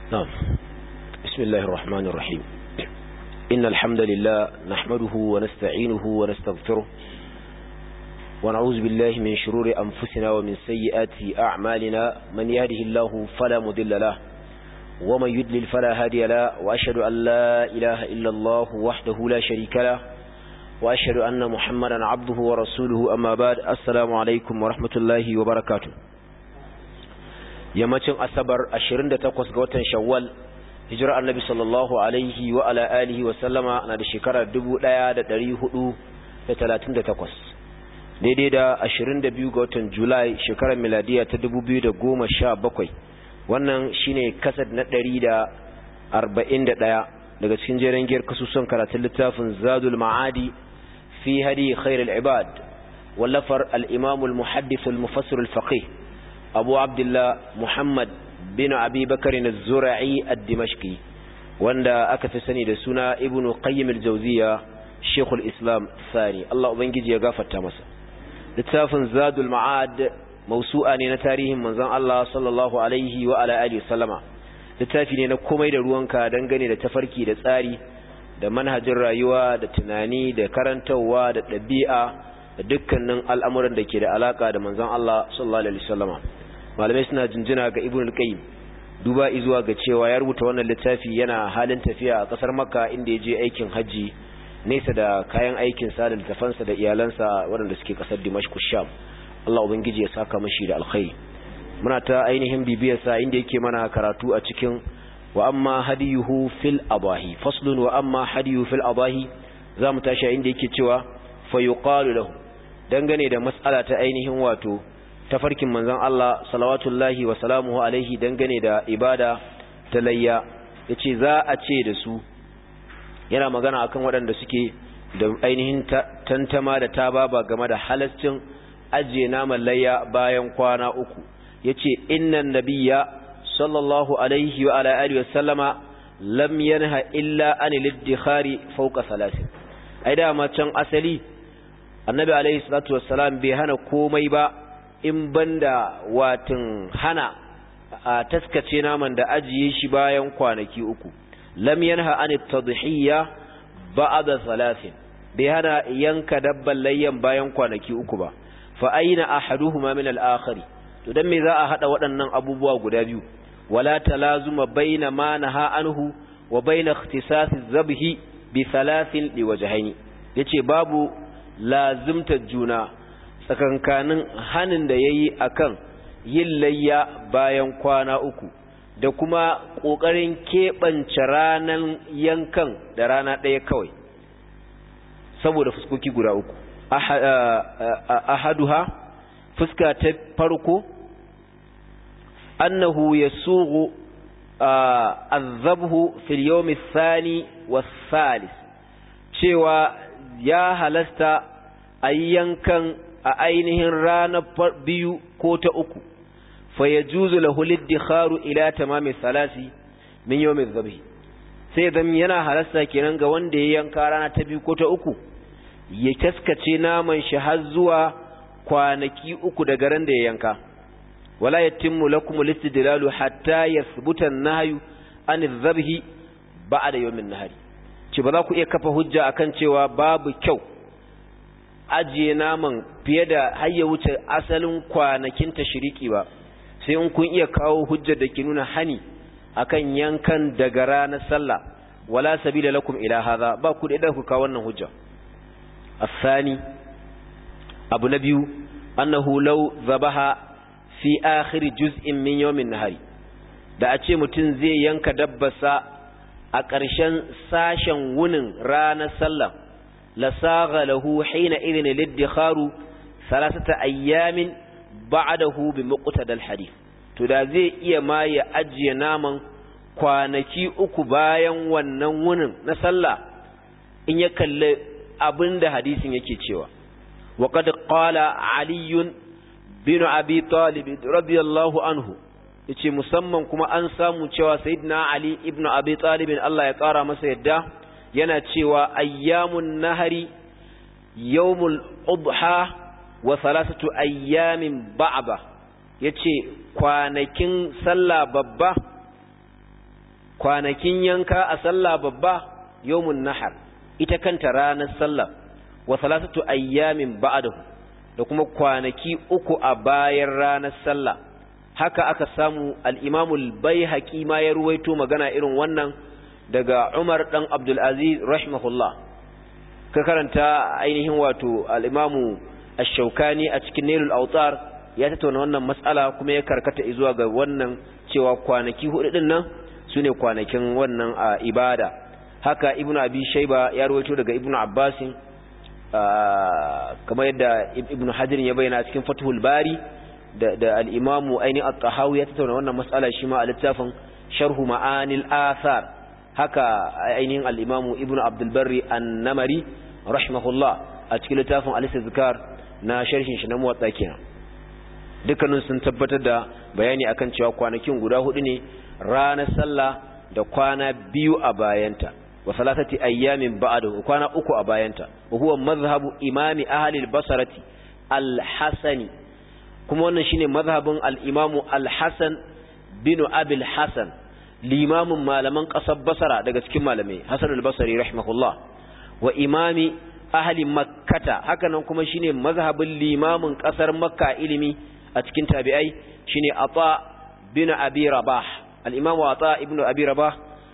نعم. بسم الله الرحمن الرحيم. إن الحمد لله نحمده ونستعينه ونستغفره ونعوذ بالله من شرور أنفسنا ومن سيئات أعمالنا من يهده الله فلا مضل له ومن يضلل فلا هادي له وأشهد أن لا إله إلا الله وحده لا شريك له وأشهد أن محمدا عبده ورسوله أما بعد السلام عليكم ورحمة الله وبركاته. yammacin asabar 28 ga watan shawwal hijira annabi sallallahu alaihi wa ala alihi wa sallama na da shekarar 1438 daidai da 22 ga watan julai shekarar miladiya ta 2017. wannan shine kasad na 141 daga cikin jerin giyar kasusun karatun littafin zadul ma'adi fi hadi khairul ibad wallafar al-imam al-muhaddith al-mufassir al-faqih abu abdullah muhammad bin abi bakari az-zura'i ad-dimashqi wanda aka fi sani da suna ibnu qayyim al-jawziyya shaykhul islam thani Allah ubangiji ya gafarta masa. littafin zadul ma'ad mawsu'a ne na tarihin manzon Allah sallallahu alaihi wa ala alihi sallama. littafi ne na komai da ruwanka dangane da tafarki da tsari da manhajin rayuwa da tunani da karantawa da dabi'a da dukkanin al'amuran da ke da alaka da manzon Allah sallallahu alaihi wasallama. malamai suna jinjina ga ibn al-qayyim duba izuwa ga cewa ya rubuta wannan littafi yana halin tafiya a kasar makka inda ya je aikin haji nesa da kayan aikin sa da littafansa da iyalansa waɗanda suke kasar dimashq sham. Allah ubangiji ya saka mashi da alkhairi. muna ta ainihin bibiyar sa inda yake mana karatu a cikin wa amma hadiyuhu fil abahi faslun wa amma hadiyuhu fil abahi zamu tashi inda yake cewa fa yuqalu lahu dangane da mas'ala ta ainihin wato tafarkin manzon Allah salawatullahi wa salamuhu alaihi dangane da ibada ta layya yace za a ce da su yana magana akan waɗanda suke da ainihin tantama da tababa game da halascin ajiye naman layya bayan kwana uku. yace innan nabiyya sallallahu alaihi wa ala alihi wasallama lam yanha illa anil iddikhari fawqa salasin. ai da ma can asali annabi alaihi salatu wassalam bai hana komai ba in banda watin hana a taskace naman da ajiye shi bayan kwanaki uku. lam yanha anit tadhiyya ba'da salasin bai hana yanka dabban layyan bayan kwanaki uku ba. fa aina ahaduhuma min al-akhari to dan me za a hada waɗannan abubuwa guda biyu. wala talazuma baina ma naha anhu wa baina ikhtisas az-zabhi bi thalathin liwajhaini yace babu lazimtar juna tsakankanin hanin da yayi akan yin layya bayan kwana uku da kuma kokarin keɓance ranan yankan da rana ɗaya kawai saboda fuskoki guda uku. ahaduha fuska ta farko annahu yasughu azabhu fil yawm ath-thani was-salis cewa ya halasta ayyankan a ainihin ranar biyu ko ta uku. fa yajuzu lahu lidikharu ila tamami salasi min yawm adh-dhabh sai dan yana halasta kenan ga wanda ya yanka rana ta biyu ko ta uku ya kaskace naman shi har zuwa kwanaki uku daga ran da ya yanka. wala yatimmu lakum al-istidlalu hatta yathbuta an-nahyu an adh-dhabh ba'da yawm an-nahri ce ba za ku iya kafa hujja akan cewa babu kyau ajiye naman fiye da har ya wuce asalin kwanakin tashriki ba sai in kun iya kawo hujjar da ke nuna hani akan yankan daga ranar sallah. wala sabila lakum ila hadha ba ku da ku kawo wannan hujja. الثاني abu na biyu annahu law zabaha fi akhir juz'in min yawm an-nahar da a ce mutum zai yanka dabbarsa a ƙarshen sashen wunin ranar sallah la sagha lahu hina idhin lidikharu thalathata ayyamin ba'dahu bi muqtada al-hadith to da zai iya ma ya ajiye naman kwanaki uku bayan wannan wunin na sallah in ya kalle abinda hadisin yake cewa. wa qad qala ali bin abi talib radiyallahu anhu yace musamman kuma an samu cewa sayyidina ali ibn abi talib Allah ya kara masa yadda yana cewa ayyamun nahari yawmul adha wa thalathatu ayyamin ba'da yace kwanakin sallah babba kwanakin yanka a sallah babba yawmun nahar ita kanta ranar sallah wa salasatu ayyamin ba'dahu da kuma kwanaki uku a bayan ranar sallah. Haka aka samu al-Imam al-Baihaqi ma ya ruwaito magana irin wannan daga Umar dan Abdul Aziz rahimahullah. Ka karanta ainihin wato al-Imam ash-Shawkani a cikin Nailul Awtar ya tattauna wannan mas'ala kuma ya karkata zuwa ga wannan cewa kwanaki hudu din nan sune kwanakin wannan ibada. Haka Ibn Abi Shayba ya ruwaito daga Ibn Abbas kamar yadda Ibn Hajar ya bayyana cikin Fathul Bari da al-Imam Aini at-Tahawi ya tattauna wannan mas'ala shi ma a littafin Sharh Ma'anil Athar. Haka ainihin al-Imam Ibn Abdul Barri an-Namari rahimahullah a cikin littafin Al-Istizkar na sharhin shi na Muwatta kenan. Dukkanin sun tabbatar da bayani akan cewa kwanakin guda hudu ne, ranar sallah da kwana biyu a bayanta, wa salatati ayyamin ba'dahu, kwana uku a bayanta. Wa huwa madhhabu imami ahli al-Basrati al-Hasani, kuma wannan shine madhhabin al-Imam al-Hasan bin Abi al-Hasan, limamin malaman kasar Basra daga cikin malamai, Hasan al-Basri rahimahullah, wa imami ahli Makkah. Haka nan kuma shine mazhabin limamin kasar Makka ilimi a cikin tabi'ai, shine Ata bin Abi Rabah, al-Imam Ata ibn Abi Rabah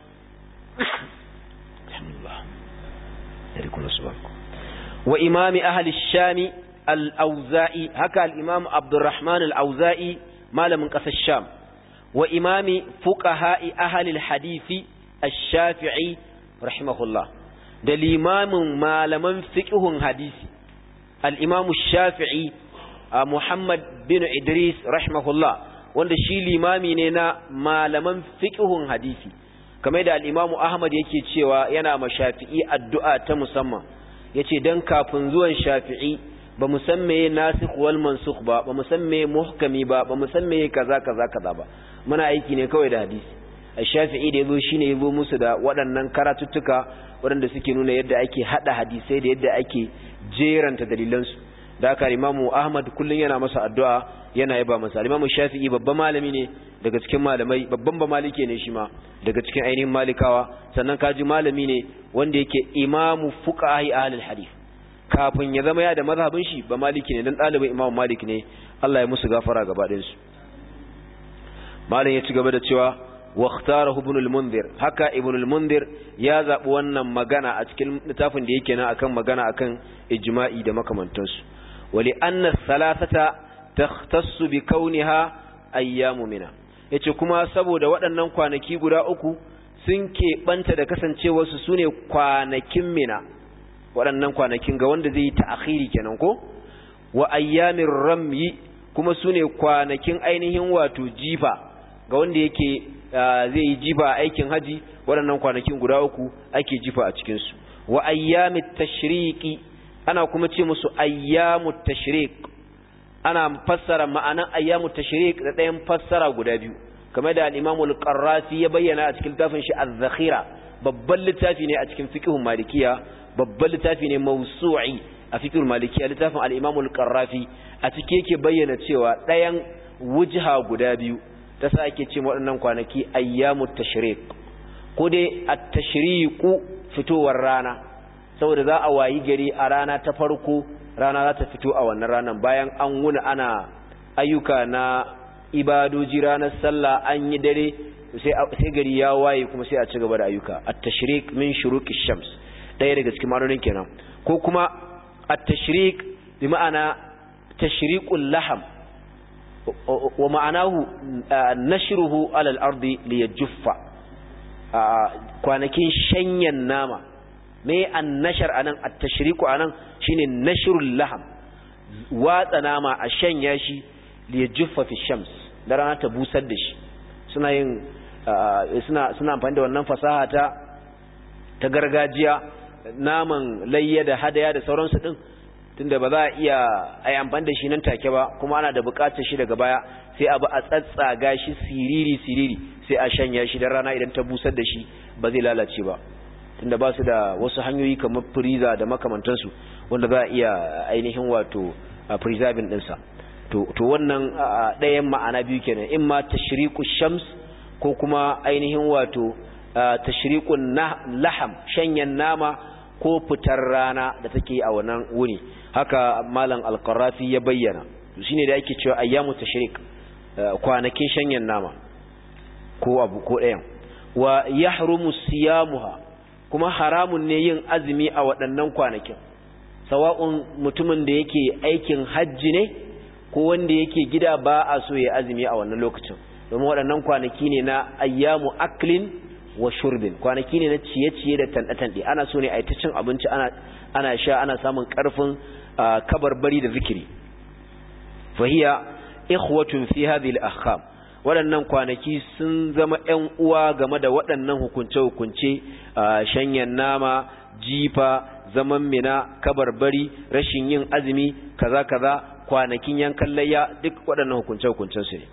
wa imami ahli Sham al-Auza'i. Haka al-Imam Abdurrahman al-Auza'i malamin kasar Sham, wa imami fuqaha'i ahli al-hadisi ash-Shafi'i rahimahullah, da limamin malaman fiqhun hadisi al-Imam ash-Shafi'i Muhammad bin Idris rahimahullah, wanda shi limami ne na malaman fiqhun hadisi. Kamar da al-Imam Ahmad yake cewa yana ma Shafi'i addu'a ta musamman, yace dan kafin zuwan Shafi'i ba mu san meye nasikh wal mansukh ba mu san meye muhkami ba mu san meye kaza ba, muna aiki ne kawai da hadisi. Shafi'i da yazo shine yazo musu da waɗannan karatuttuka waɗanda suke nuna yadda ake hada hadisai da yadda ake jeranta dalilansu. Da haka Imam Ahmad kullun yana masa addu'a, yana yaba masa. Imam Shafi'i babban malami ne daga cikin malamai, babban ba malike ne shi ma daga cikin ainihin malikawa, sannan kaji malami ne wanda yake imamu fuqahi ahlul hadith. Kafin ya zama ya da mazhabin shi ba maliki ne, dan dalibin Imam Malik ne, Allah ya musu gafara gaba ɗayan su. Malam ya ci gaba da cewa واختاره ابن المنذر. haka ibn al-munzir ya zabi wannan magana a cikin littafin da yake nan akan magana akan ijma'i da makamantansu. wali anna thalathata takhtassu bi kauniha ayyamu mina, yace kuma saboda waɗannan kwanaki guda uku sun keɓanta da kasancewar su sune kwanakin mina, waɗannan kwanakin ga wanda zai yi ta'khiri kenan ko, wa ayyamir ramyi kuma sune kwanakin ainihin wato jifa ga wanda yake zai yi jifa aikin haji. waɗannan kwanakin guda uku ake jifa a cikinsu. wa ayyamit tashriqi ana kuma ce musu ayyamut tashriq, ana fassara ma'anan ayyamut tashriq da ɗayan fassara guda biyu, kamar da al-Imam al-Qarrafi ya bayyana a cikin littafin shi Az-Zakhira. babban littafi ne a cikin fiqhun malikiya, babban littafi ne mawsu'i a fiqhul malikiya, littafin al-Imam al-Qarrafi. a cike yake bayyana cewa ɗayan wujha guda biyu ta sa ake ce waɗannan kwanaki ayyamut tashriq, ko dai at-tashriqu fitowar rana, saboda za a wayi gari a rana ta farko, rana za ta fito a wannan ranan bayan an wuni ana ayyuka na ibadoji, ranar sallah an yi dare, sai gari ya waye kuma sai a ci gaba da ayyuka. at-tashriq min shuruqish shams, ɗaya daga cikin ma'anonin kenan. ko kuma at-tashriq bi ma'ana tashriqul laham wa ma'anahu nashruhu ala al-ardi liyajuffa, kwanakin shanyan nama. me an-nashar anan, at-tashriqu anan shine nashrul laham, watsa nama a shanya shi liyajuffa fi shams, da rana ta busar da shi. suna yin suna amfani da wannan fasaha ta gargajiya, naman layya da hadaya da sauransu din, tunda ba za a iya ai amfani da shi nan take ba, kuma ana da bukatar shi daga baya, sai abu a tsatsaga shi siriri sai a shanya shi da rana, idan ta busar da shi ba zai lalace ba, tunda ba su da wasu hanyoyi kamar freezer da makamantansu wanda za a iya ainihin wato preserving ɗinsa. to wannan ɗayan ma'ana biyu kenan, in ma tashriqu shams ko kuma ainihin wato tashriqun laham shanyan nama ko fitar rana da take a wannan wuni haka malam al-Qarafi ya bayyana shine da yake cewa ayyamu tashriq kwanakin shanyan nama ko abu ko ɗayan wa yahrumu siyamuha kuma haramun ne yin azumi a waɗannan kwanakin sawa'un mutumin da yake aikin hajji ne ko wanda yake gida ba a so ya azumi a wannan lokacin domin waɗannan kwanaki ne na ayyamu aklin wa shurbin kwanaki ne na ciye-ciye da tanɗe-tanɗe ana so ne a yi ta cin abinci ana sha ana samun ƙarfin kabarbari da zikiri fahiya ikhwatun fi hadhihi al-ahkam waɗannan kwanaki sun zama ƴan uwa game da waɗannan hukunce-hukunce shanyan nama jifa zaman mina kabarbari rashin yin azumi kaza kwanakin yankan layya duk waɗannan hukunce-hukuncen su ne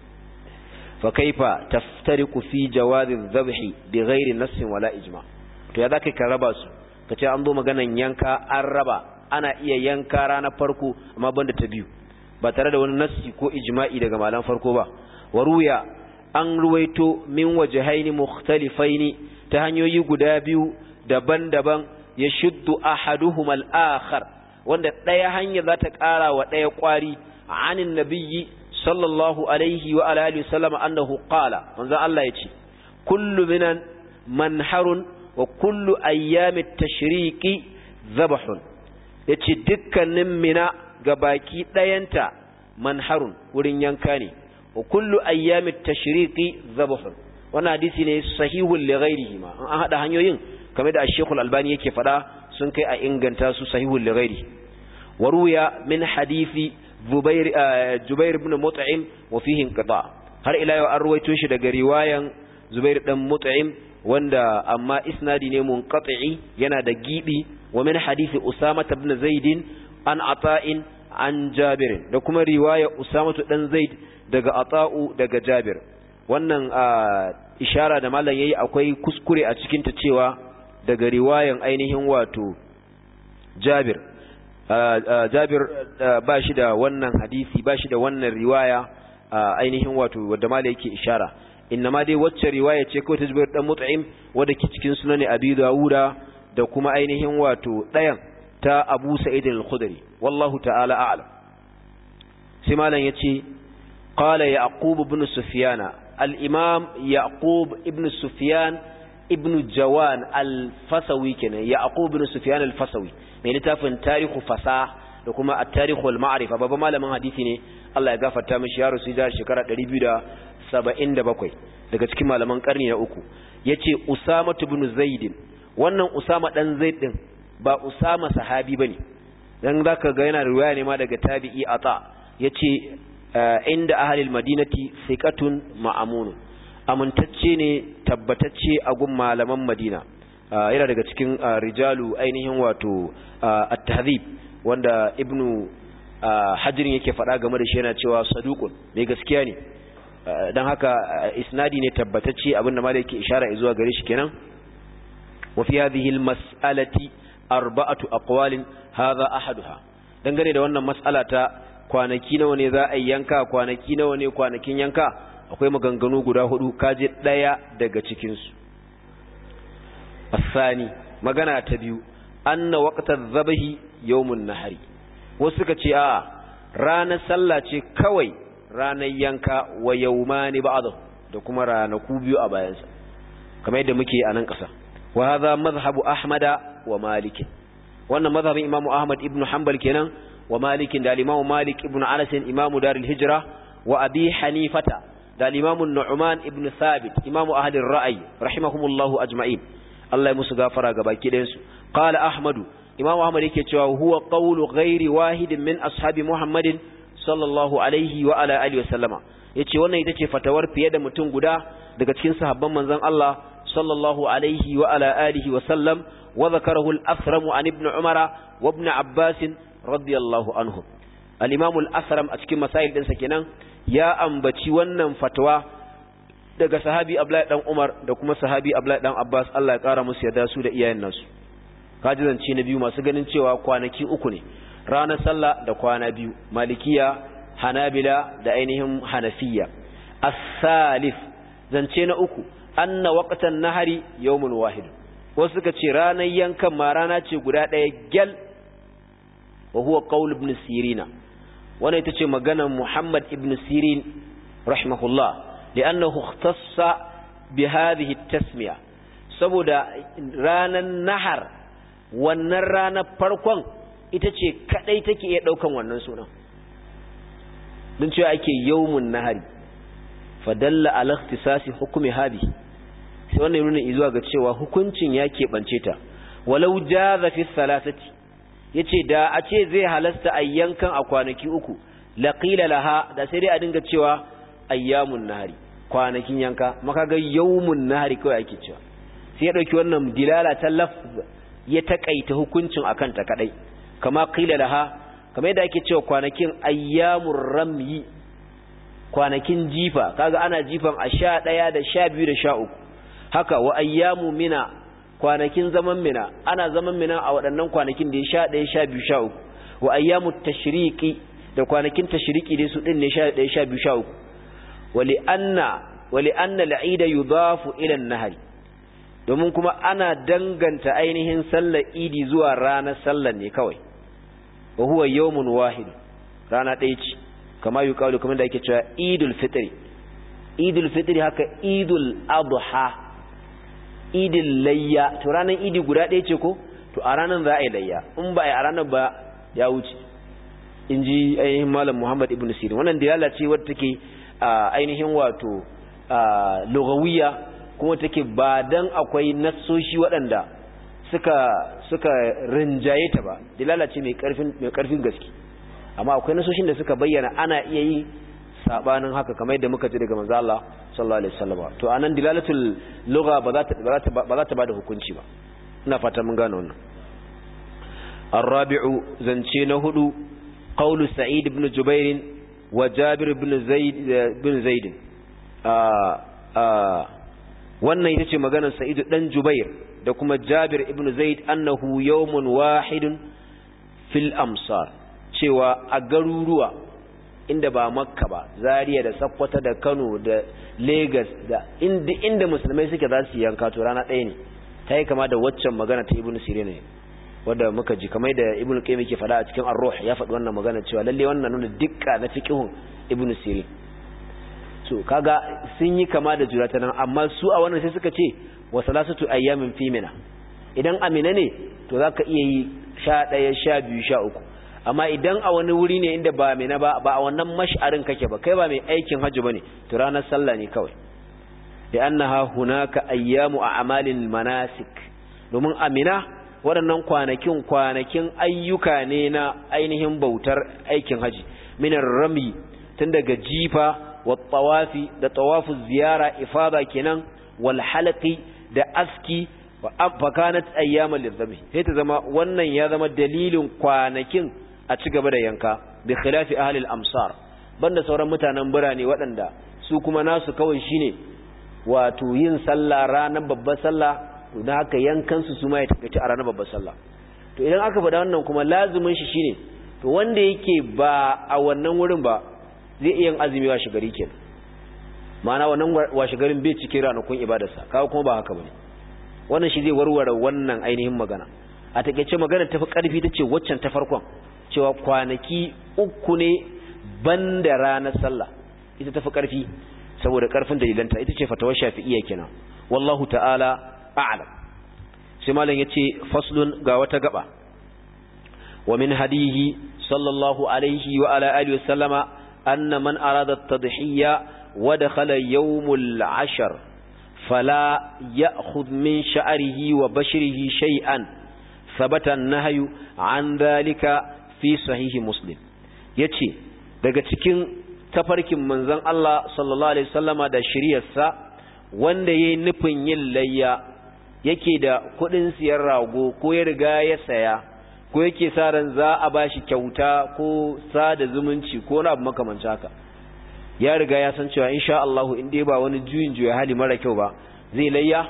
fa kaifa taftariqu fi jawazi dhabhi bighairi nassin wala ijma to ya zaka ka raba su kace an zo maganan yanka an raba ana iya yanka ranar farko amma banda ta biyu ba tare da wani nassi ko ijma'i daga malan farko ba waruya an ruwaito min wajhaini mukhtalifaini ta hanyoyi guda biyu daban-daban yashuddu ahaduhuma al-akhar wanda daya hanya za ta ƙara wa daya ƙwari anin nabiyyi sallallahu alaihi wa alihi wasallam annahu qala manzo Allah yace kullu minan manharun wa kullu ayyamit tashriqi dhabhun yace dukkanin mina gabaki dayanta manharun wurin yanka ne wa kullu ayyamit tashriqi dhabhun wannan hadisi ne sahihul li ghairihi ma an hada hanyoyin kamar da Sheikh Al-Albani yake fada sun kai a inganta su sahihul li ghairihi waruya min hadisi Jubair ibn Mut'im wa fihi inqita har ila yau an ruwaito shi daga riwayan Zubair dan Mut'im wanda amma isnadi ne munqati yana da gibi wa min hadisi Usama ibn Zaid an Ata'in an Jabir da kuma riwaya Usama dan Zaid daga Ata'u daga Jabir wannan ishara da mallan yayi akwai kuskure a cikin ta cewa daga riwayan ainihin wato Jabir ba shi da wannan hadisi ba shi da wannan riwaya ainihin wato wadda malai yake ishara innama dai wacce riwaya ce kawai ta Jubair dan Mut'im wadda ke cikin sunan Abi Dawuda da kuma ainihin wato ɗayan ta Abu Sa'id al-Khudri wallahu ta'ala a'lam sai malam yace qala Yaqub ibn Sufyan al-Imam Yaqub ibn Sufyan ibn Jawan al-Fasawi kenan Yaqub ibn Sufyan al-Fasawi mai littafin tarihu fasa da kuma at-tarihu al-ma'rifa babban malamin hadisi ne Allah ya gafarta mishi ya rusu da shekara 277 daga cikin malaman karni na uku yace Usama ibn Zaid wannan Usama dan Zaid din ba Usama sahabi bane dan zaka ga yana riwaya ne ma daga tabi'i Ata yace inda ahli al-Madinati thiqatun ma'amun amintacce ne tabbatacce a gun malaman Madina yana daga cikin rijalu ainihin wato at-tahdhib wanda ibnu Hajar yake faɗa game da shi yana cewa saduqun mai gaskiya ne dan haka isnadi ne tabbatacce abinda malai yake ishara zuwa gare shi kenan wa fi hadhihi al-mas'alati arba'atu aqwalin hadha ahaduha dangane da wannan mas'ala ta kwanaki nawa ne za a yanka kwanaki nawa ne kwanakin yanka akwai maganganu guda hudu kaje daya daga cikin su asani magana ta biyu anna waqtaz zabahi yawmun nahari wasu suka ce a ranar sallah ce kawai ranar yanka wa yawmani ba'dahu da kuma ranaku biyu a bayansa kamar yadda muke a nan ƙasa wa hadha madhhabu ahmada wa malik wannan madhhabin imamu ahmad ibn hanbal kenan wa malik da imamu malik ibn anas imamu darul hijra wa abi hanifata da imamu nu'man ibn thabit imamu ahli ar-ra'y rahimahumullahu ajma'in Allah ya musu gafara ga baki ɗayan su qala ahmadu imamu ahmad yake cewa huwa qawlu ghairi wahidin min ashabi muhammadin sallallahu alaihi wa ala alihi wa sallama yace wannan ita ce fatawar fiye da mutum guda daga cikin sahabban manzon Allah sallallahu alaihi wa ala alihi wa sallam wa zakarahu al-asram an ibn umara wa ibn abbas radiyallahu anhum al-imam al-asram a cikin masail din sa kenan ya ambaci wannan fatwa daga sahabi Abdullahi dan Umar da kuma sahabi Abdullahi dan Abbas Allah ya kara musu yadda su da iyayen nasu kaji zance na biyu masu ganin cewa kwanaki uku ne ranar sallah da kwana biyu malikiya hanabila da ainihin hanafiya as-salif zance na uku anna waqtan nahari yawmun wahid wasu suka ce ranar yankan ma rana ce guda ɗaya gyal wa huwa qaul ibn sirina wannan ita ce maganar Muhammad ibn Sirin rahimahullah li'annahu ikhtassa bi hadhihi at-tasmiya saboda ranar nahar wannan ranar farkon ita ce kadai take iya daukan wannan sunan din cewa ake yawmun nahari fadalla ala ikhtisasi hukmi hadhihi sai wannan nuna izuwa ga cewa hukuncin ya keɓance ta walau jaza fi thalathati yace da a ce zai halasta ayyankan a kwanaki uku laqila laha da sai dai a dinga cewa ayyamun nahari kwanakin yanka maka ga yawmun nahari kawai ake cewa sai ya dauki wannan dilala ta lafz ya takaita hukuncin akan ta kadai kama qila laha kamar yadda ake cewa kwanakin ayyamur ramyi kwanakin jifa kaga ana jifan a 11 da 12 da 13 haka wa ayyamu mina kwanakin zaman mina ana zaman mina a waɗannan kwanakin da ya 11 12 13 wa ayyamu tashriqi da kwanakin tashriqi dai su din ne 11 12 13 wali anna al-eid yudafu ila an-nahr domin kuma ana danganta ainihin sallar idi zuwa ranar sallar ne kawai wa huwa yawmun wahid rana ɗaya ce kama yuqalu kamar da ake cewa idul fitri haka idul adha idil layya to ranar idi guda ɗaya ce ko to a ranar za a yi layya in ba a ranar ba ya wuce in ji ainihin malam Muhammad ibn Sirin wannan dilala ce wadda take ainihin wato lugawiyya kuma take ba dan akwai nassoshi waɗanda suka rinjaye ta ba dilala ce mai karfin gaske amma akwai nassoshin da suka bayyana ana iya yi sabanin haka kamar yadda muka ji daga manzo Allah sallallahu alaihi wasallam to anan dilalatul lugha ba za ta bada hukunci ba ina fata mun gane wannan arabi'u zance na hudu qawlu sa'id ibn jubair wa jabir ibn zaid wannan ita ce maganar sa'id dan jubair da kuma jabir ibn zaid annahu yawmun wahidun fil amsar cewa a garuruwa inda ba makka ba zaria da sakkwata da kano da lagos da inda musulmai suke za su yanka to rana ɗaya ne ta yi kama da waccan magana ta ibn sirin ne wadda muka ji kamar da ibn qayyim yake faɗa a cikin ar-ruh ya faɗi wannan magana cewa lalle wannan nuna dukka na fiqhun ibn sirin so kaga sun yi kama da juna ta nan amma su a wannan sai suka ce wa salasatu ayyamin fi mina idan amina ne to zaka iya yi 11 12 13 amma idan a wani wuri ne inda ba mina ba a wannan mash'arin kake ba kai ba mai aikin hajji bane to ranar sallah ne kawai da annaha hunaka ayyamu a'malil manasik domin amina waɗannan kwanakin ayyuka ne na ainihin bautar aikin haji minar rami tun daga jifa wa tawafi da tawafu ziyara ifada kenan wal halaqi da aski fa kanat ayyamal lidhabi sai ta zama wannan ya zama dalilin kwanakin a ci gaba da yanka bi khilafi ahli al-amsar banda sauran mutanen birane waɗanda su kuma nasu kawai shine wato yin sallah ranar babbar sallah to dan haka yankan su ma ya takaice a ranar babbar sallah to idan aka faɗa wannan kuma lazumin shi shine to wanda yake ba a wannan wurin ba zai iya yin azumi wa shigari kenan ma'ana wannan wa shigarin bai cikin ranakun ibadarsa kawo kuma ba haka bane wannan shi zai warware wannan ainihin magana a takeice magana tafi karfi tace waccan ta farkon cewa kwanaki uku ne banda ranar sallah ita tafi karfi saboda karfin dalilanta ita ce fatawar shafi'iyya kenan wallahu ta'ala a'lam sai malam yace faslun ga wata gaba wa min hadihi sallallahu alaihi wa ala alihi wa sallama anna man arada at-tadhiyya wa dakhala yawmul 'ashr fala ya'khudh min sha'rihi wa bashrihi shay'an thabata an-nahyu 'an dhalika fi sahihi muslim yace daga cikin tafarkin manzon Allah sallallahu alaihi wasallama da shiriyarsa wanda yayin nufin yin layya yake da kudin siyar rago ko ya riga ya saya ko yake sa ran za a bashi kyauta ko sada zumunci ko wani abu makamancin haka ya riga ya san cewa insha Allah in dai ba wani juyin juya hali mara kyau ba zai layya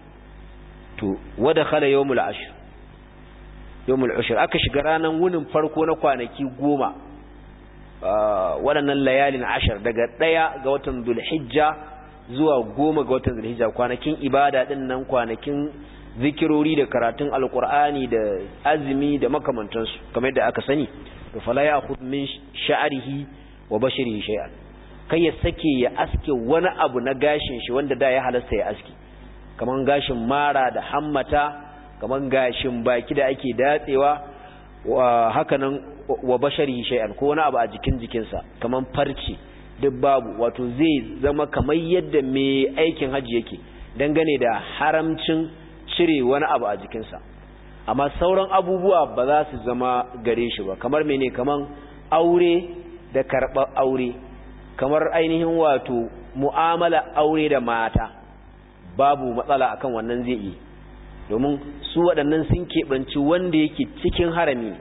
to wada khala yawmul ashr yawmul ashr aka shiga ranan wunin farko na kwanaki 10 waɗannan layalin ashar daga 1 ga watan Dhulhijja zuwa 10 ga watan Zulhijja, kwanakin ibada din nan, kwanakin zikirori da karatun alqur'ani da azumi da makamantansu kamar yadda aka sani, to fala ya'khudh min sha'rihi wa basharihi shay'an, kai ya sake ya aske wani abu na gashin shi wanda da ya halasta ya aske, kaman gashin mara da hammata, kaman gashin baki da ake datsewa, hakanan wa basharihi shay'an, ko wani abu a jikinsa kaman farce, duk babu. Wato zai zama kamar yadda mai aikin haji yake dangane da haramcin cire wani abu a jikinsa, amma sauran abubuwa ba za su zama gare shi ba, kamar mene, kaman aure da karɓar aure, kamar ainihin wato mu'amala aure da mata, babu matsala akan wannan zai yi, domin su waɗannan sun keɓanci wanda yake cikin harami.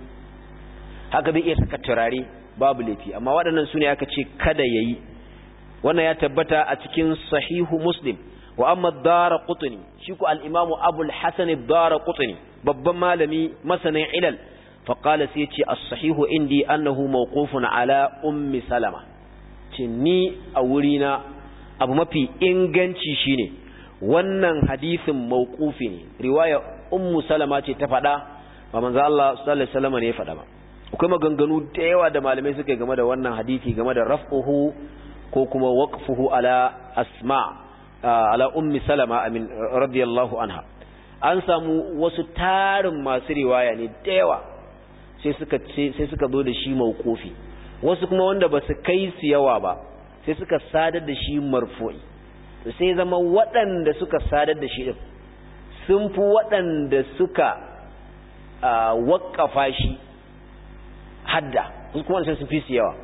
Haka zai iya saka turare, babu laifi, amma waɗannan su ne aka ce kada ya yi. Wannan ya tabbata a cikin sahihu Muslim. Wa amma Daraqutni, shi ku al-Imam Abul Hasan ad-Daraqutni, babban malami masanin ilal, fa qala sai ce as-sahihu indi annahu mawqufun ala ummi Salama. Ce ni a wurina abu mafi inganci shine wannan hadisin mawqufi ne, riwaya ummu Salama ce ta faɗa, ba manzo Allah sallallahu alaihi wasallam ne ya faɗa ba. Akwai maganganu da yawa da malamai suka yi game da wannan hadisi, game da raf'uhu ko kuma waqfuhu ala ala ummi Salama amin radiyallahu anha. An samu wasu tarin masu riwaya ne da yawa sai suka zo da shi mawqufi, wasu kuma wanda ba su kai su yawa ba sai suka sadar da shi marfu'i. Sai zama waɗanda suka sadar da shi din sun fi waɗanda suka waƙafa shi hadda, kuma sai sun fi su yawa.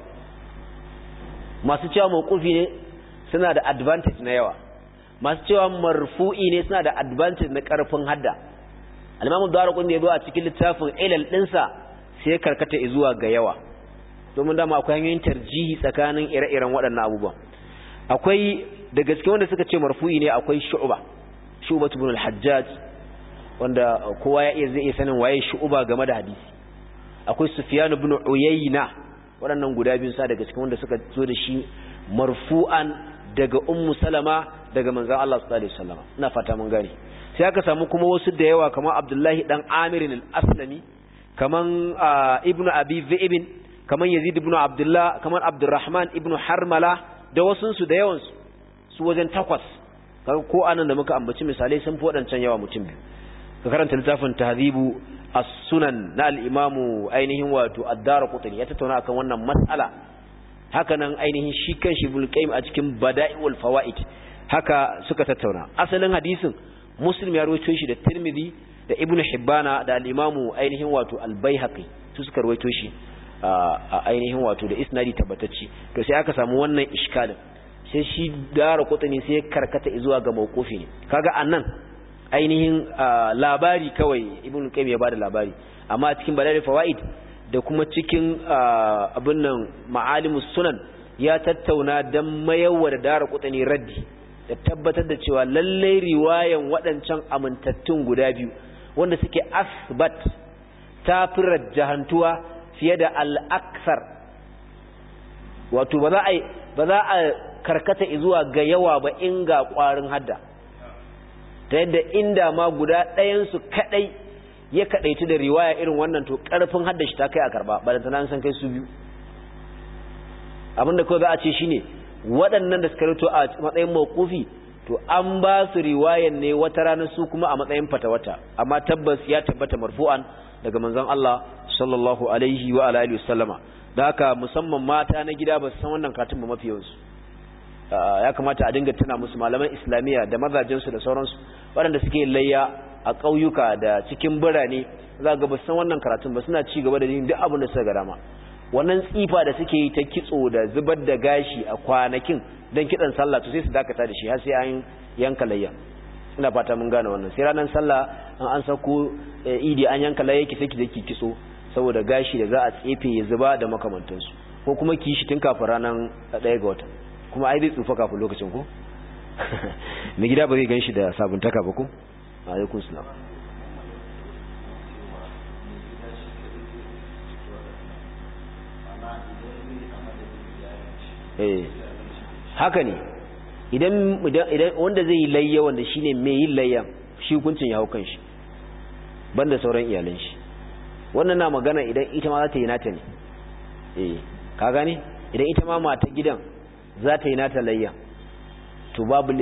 Masu cewa mawqufi ne suna da advantage na yawa, masu cewa marfu'i ne suna da advantage na karfin hadda. Al-Imam Daraqutni ya zo a cikin littafin ilal dinsa sai karkata zuwa ga yawa, domin dama akwai hanyoyin tarjihi tsakanin ire-iren waɗannan abubuwan. Akwai daga cikin wanda suka ce marfu'i ne akwai Shu'ba ibn al-Hajjaj, wanda kowa ya zai iya sanin waye Shu'ba game da hadisi. Akwai Sufyan ibn Uyayna, waɗannan guda biyu sa daga cikin wanda suka zo da shi marfu'an daga Ummu Salama daga manzon Allah sallallahu alaihi wasallam. Ina fata mun gane. Sai aka samu kuma wasu da yawa kamar Abdullahi dan Amir al-Aslami, kaman Ibn Abi Dhi'b, kaman Yazid ibn Abdullah, kaman Abdurrahman ibn Harmala da wasun su da yawan su wajen 8. Kaga ko anan da muka ambaci misalai sun fi wadancan yawa mutum biyu. Ka karanta littafin Tahdhibu as-Sunan na al-Imam ainihin wato Ad-Darqutni ya tattauna akan wannan mas'ala. Haka nan ainihin shi kanshi Ibn Qayyim a cikin Bada'iul Fawaid haka suka tattauna. Asalin hadisin Muslim ya rawaito shi da Tirmidhi da Ibn Hibbana da al-Imam ainihin wato Al-Baihaqi su suka rawaito shi a ainihin wato da isnadi tabbatacce. To sai aka samu wannan iskalin, sai shi Daraqutni sai karkata zuwa ga mawqufi ne. Kaga annan ainihin labari kawai Ibn Qayyim ya bada labari, amma a cikin Bada'iul Fawaid da kuma cikin abin nan Ma'alimus Sunan ya tattauna dan mayawwa da Daraqutni raddi da tabbatar da cewa lalle riwayan waɗancan amintattun guda biyu wanda suke asbat ta fi rajjahantuwa fiye da al-aksar. Wato ba za a karkata zuwa ga yawa ba in ga ƙwarin hadda, ta yadda inda ma guda ɗayansu kaɗai ya kaɗaitu da riwaya irin wannan to ƙarfin hadda shi ta kai a karɓa, ba da tunanin san kai su biyu. Abinda kawai za a ce shine waɗannan da suka rito a matsayin mawqufi to an ba su riwayan ne wata rana su kuma a matsayin fatawata, amma tabbas ya tabbata marfu'an daga manzon Allah sallallahu alaihi wa alihi wasallama. Da haka musamman mata na gida ba su san wannan katin ba mafi yawansu. Ya kamata a dinga tuna musu, malaman islamiyya da mazajensu da sauransu waɗanda suke layya a ƙauyuka da cikin birane za ga ba su san wannan karatun ba, suna ci gaba da yin duk abin da suka ga dama. Wannan tsifa da suke yi ta kitso da zubar da gashi a kwanakin don kiɗan sallah to sai su dakata da shi har sai an yanka layya. Ina fata mun gane wannan. Sai ranar sallah an sako idi an yanka layya ki sai ki zaki kitso saboda gashi da za a tsefe ya zuba da makamantansu, ko kuma ki shi tun kafin ranar 1 ga wata, kuma ai zai tsufa kafin lokacin ko mai gida ba zai gan shi da sabuntaka ba ko. Alaikum salam. Haka ne idan wanda zai yi layya wanda shine mai yin layya shi hukuncin ya hau kan shi banda sauran iyalan shi wannan na magana idan ita ma za ta yi nata ne ka gane idan ita ma mata gidan za ta yi nata layya to babu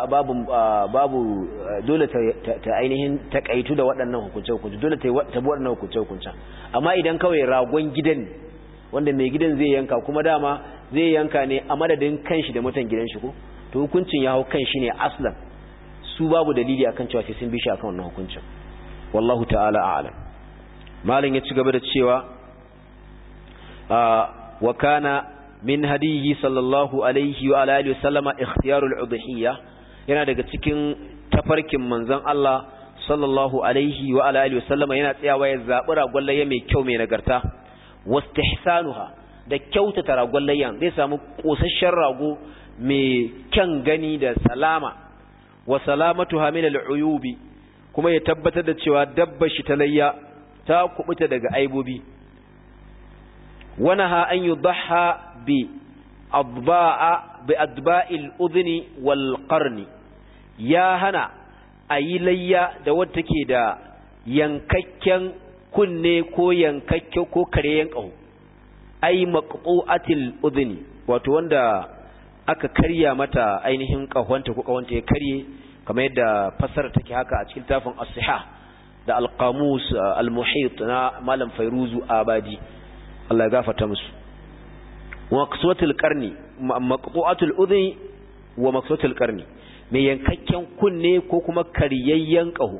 dole ta ainihin takaitu da waɗannan hukunce dole ta bi waɗannan hukunce amma idan kawai ragon gidan wanda mai gidan zai yanka kuma dama zai yanka ne a madadin kanshi da mutan gidan shi ko to hukuncin ya hau kanshi ne aslan su babu dalili akan cewa sai sun bi shi akan wannan hukuncin wallahu ta'ala a'lam malam ya ci gaba da cewa wa kana min hadiyi sallallahu alaihi wa alihi wasallama ikhtiyarul udhiyya yana daga cikin tafarkin manzon Allah sallallahu alaihi wa alihi wasallama yana tsayawa ya zabi ragon layya mai kyau mai nagarta wastihsanuha da kyautata ragon layyan zai samu kosasshen rago mai kyan gani da salama wa salamatuha min al'uyubi kuma ya tabbatar da cewa dabbar shi ta layya ta kubuta daga aibobi ونهى أن يضحى بأدباء الأذن والقرن يا هنا أي ليا دوات كده ينككن kunne ko yankakke ko karyen ƙaho ai maqtu'atil udhni wato wanda aka karya mata ainihin ƙahonta ko ƙahonta ya karye kamar yadda fasara take haka a cikin tafin as-sihah da al-qamus al-muhit na malam Fairuzu Abadi Allah ya gafarta musu wa maqsuatul qarni maqtu'atul udhni wa maqsuatul qarni mai yankakken kunne ko kuma karyayyen ƙaho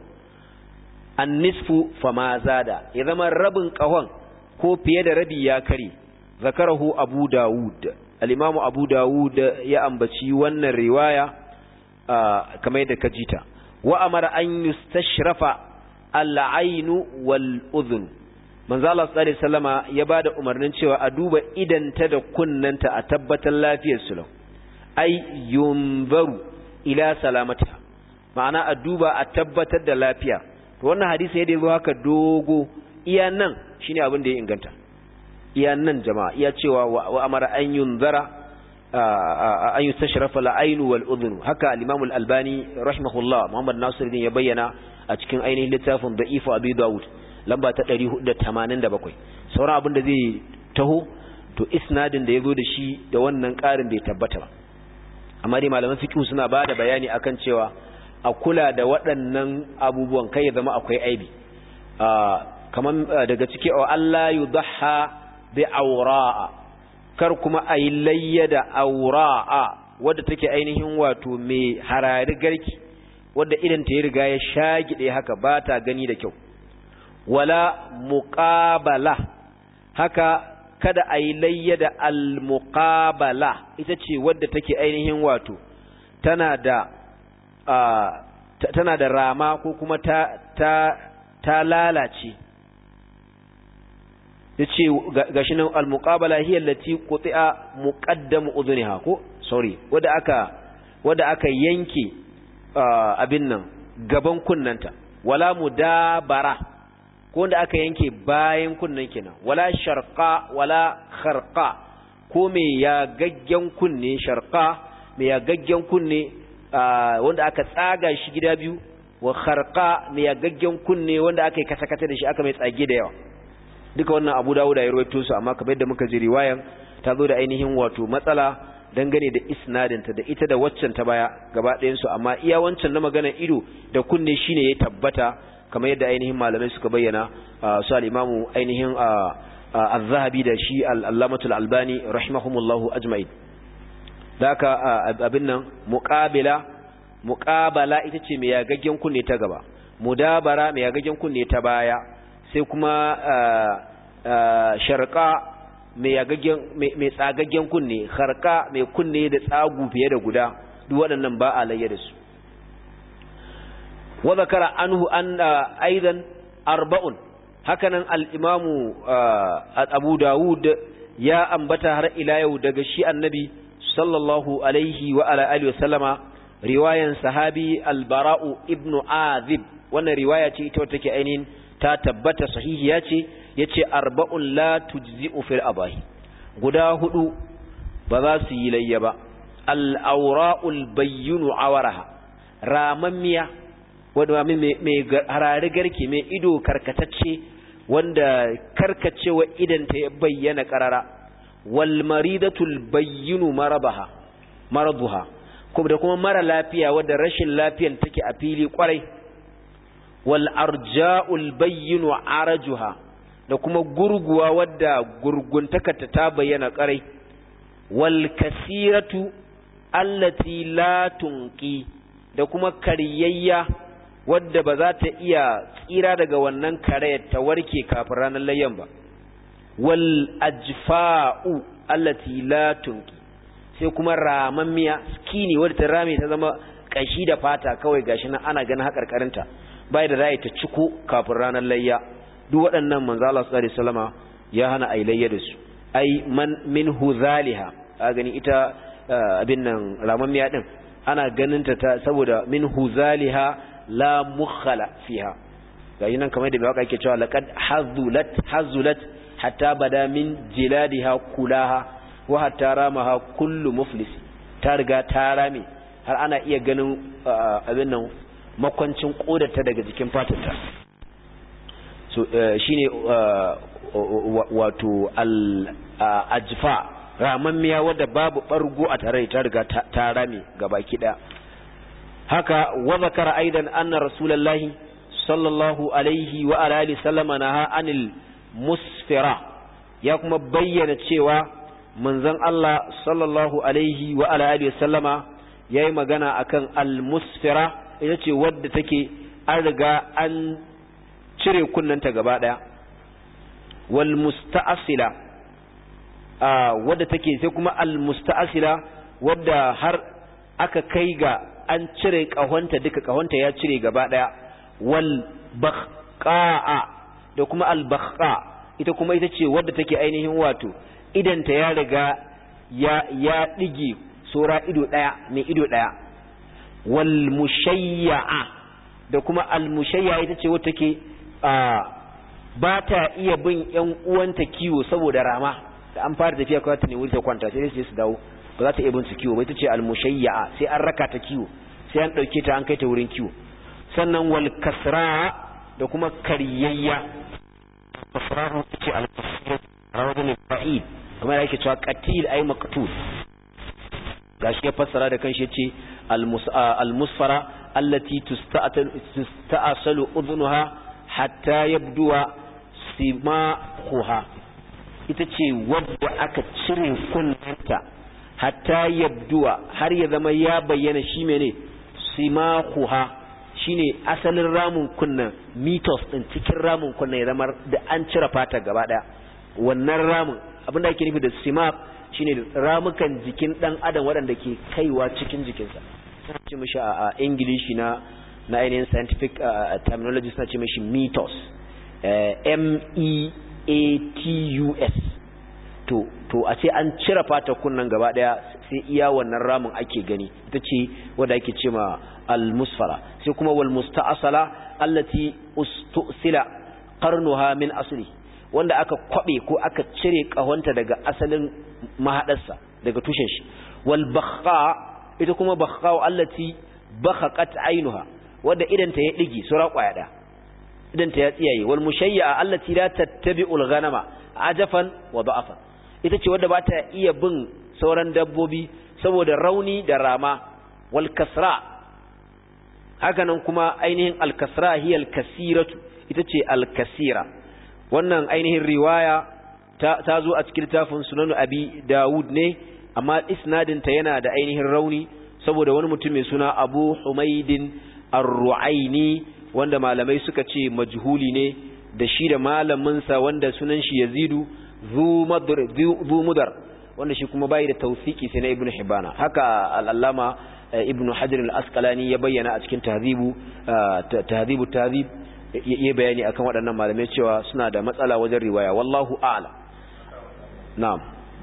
annisfu fama zada ya zama rabin kahon ko fiye da rabi ya kare zakarahu Abu Dawud al-Imam Abu Dawud ya ambaci wannan riwaya kamar yadda ka jita wa amara an yustashrafa al-ayn wal udhun manzo Allah sallallahu alaihi wasallama ya bada umarnin cewa a duba idanta da kunnanta a tabbatar lafiyar su lau ay yunzaru ila salamatiha ma'ana a duba a tabbatar da lafiya to wannan hadisi yadda yazo haka dogo iya nan shine abin da ya inganta iya nan jama'a iya cewa wa amara an yunzara an yustashrafa al-ayn wal udhun haka al-Imam al-Albani rahimahullah Muhammad Nasiruddin ya bayyana a cikin ainihin littafin Da'if Abi Dawud lamba ta 487 sauran abin da zai taho to isnadin da yazo da shi da wannan karin bai tabbata ba amma dai malaman fiqh suna bada bayani akan cewa a kula da waɗannan abubuwan kai ya zama akwai aibi kaman daga ciki wa Allah yudhha bi awra'a kar kuma ayi layya da awra'a wadda take ainihin wato mai harari garki wadda idan ta yi riga ya shagide haka ba ta gani da kyau wala muqabala haka kada ayi layya da al-muqabala ita ce wadda take ainihin wato tana da rama ko kuma ta lalace yace gashi nan al-muqabala hiya allati quti'a muqaddam udhunha ko sorry wanda aka yanke abin nan gaban kunnanta wala mudabara ko wanda aka yanke bayan kunnan kenan wala sharqa wala kharqa ko me ya gaggen kunne sharqa me ya gaggen kunne wanda aka tsaga shi gida biyu wa kharqa mai gaggen kunne wanda aka yi kata-kata da shi aka mai tsage da yawa duka wannan Abu Dawud ya rawaito su amma kamar yadda muka ji riwayan ta zo da ainihin wato matsala dangane da isnadinta da ita da waccan ta baya gaba ɗayan su amma iya wancan na maganar ido da kunne shine ya tabbata kamar yadda ainihin malamai suka bayyana su al-Imam ainihin az-Zahabi da shi al-Allamatul Albani rahimahumullahu ajma'in daka abin nan muqabala ita ce mai yagaggen kunne ta gaba mudabara mai yagaggen kunne ta baya sai kuma sharqa mai tsagaggen kunne kharqa mai kunne da tsagu fiye da guda duk waɗannan ba a layya da su wa zakara anhu an aidan arba'un hakanan al-imamu Abu Dawud ya ambata har ila yau daga shi annabi sallallahu alaihi wa ala alihi wasallama riwayan sahabi al-bara'u ibn azib wannan riwaya ce ita take ainihin ta tabbata sahihiya ce yace arba'un la tujzi'u fil abahi guda hudu ba za su yi layya ba al-awra'ul bayyinu awaraha ramammiya wanda mai harare garke mai ido karkatacce wanda karkacewa idan ta ya bayyana karara wal maridatul bayyinu maraduha kuma da kuma mara lafiya wadda rashin lafiyar take a fili kwarai wal arja'ul bayyinu arajuha da kuma gurguwa wadda gurguntakarta ta bayyana kwarai wal kasiratu allati la tunqi da kuma kariyayya wadda ba za ta iya tsira daga wannan karayar ta warke kafin ranar layyan ba wal ajfa'u allati la tunqi sai kuma ramammiya skini wadda ta rame ta zama kashi da fata kawai gashi nan ana ganin hakarkarinta bai da rai ta ciko kafin ranar layya duk waɗannan manzo Allah sallallahu alaihi wasallama ya hana ai layya da su ai man min huzaliha a gani ita abin nan ramammiya din ana ganin ta saboda min huzaliha la mukhala fiha gayi nan kamar da bai waka yake cewa laqad hazulat hatta bada min jiladiha kulaha wa hatta ramaha kullu muflis ta riga ta rame har ana iya ganin abin nan makwancin kodarta daga jikin fatarta so shine wato al ajfa ramammiya wadda babu bargo a tare ta riga ta rame gabaki daya haka wa zakara aidan anna rasulullahi sallallahu alaihi wa alihi sallama naha anil musfira ya kuma bayyana cewa manzon Allah sallallahu alaihi wa alihi sallama yayi magana akan al musfira ita ce wadda take an riga an cire kunnanta gaba daya wal musta'sila wadda take sai kuma al musta'sila wadda har aka kai ga an cire kahonta duka kahonta ya cire gaba daya wal baqa da kuma al baqa ita kuma ita ce wadda take ainihin wato idanta ya riga ya dige sura ido daya mai ido daya wal mushayya'a da kuma al mushayya ita ce wadda take ba ta iya bin ƴan uwanta kiwo saboda rama da an fara tafiya kawai ta ne wuri ta kwanta sai su dawo ba za ta iya bin su kiwo ba ita ce al mushayya'a sai an raka ta kiwo sai an dauke ta an kai ta wurin kiwo sannan wal kasra da kuma kariyayya kasra ce al kasra rawdun ba'id kuma yake cewa qatil ay maqtul gashi ya fassara da kanshi yace al musfara allati tusta'salu udhunaha hatta yabduwa simahuha ita ce wadda aka cire kunnanta hatta yabduwa har ya zama ya bayyana shi mene simahuha shine asalin ramun kunnan mitos din cikin ramun kunnan ya zama da an cire fata gaba daya wannan ramun abinda ake nufi da simak shine ramukan jikin dan adam waɗanda ke kaiwa cikin jikinsa suna ce mishi a English na ainihin scientific terminology suna ce mishi meatus MEATUS to a ce an cire fata kunnan gaba daya sai iya wannan ramin ake gani ita ce wanda ake ce ma al-musfara sai kuma wal musta'sala allati ustusila qarnuha min asli wanda aka kwabe ko aka cire kahonta daga asalin mahadarsa daga tushen shi wal bakha ita kuma bakha allati bakhaqat aynuha wanda idan ta ya dige sura kwaya da idan ta ya tsiyaye wal mushayya allati la tattabi'ul ghanama ajafan wa da'afan ita ce wadda ba ta iya bin sauran dabbobi saboda rauni da rama wal kasra hakanan kuma ainihin al kasra hiya al kasiratu ita ce al kasira wannan ainihin riwaya ta zo a cikin littafin sunan abi Dawud ne amma isnadin ta yana da ainihin rauni saboda wani mutum mai suna Abu Humaydin Ar-Ru'aini wanda malamai suka ce majhuli ne da shi da malamin sa wanda sunan shi Yazidu zu mudar wanda shi kuma bai da tawfiki sai na Ibn Hibana haka al-Allama Ibn Hajar al-Asqalani ya bayyana a cikin tahzibu tahzib ya bayani akan waɗannan malamai cewa suna da matsala wajen riwaya wallahu a'lam na'am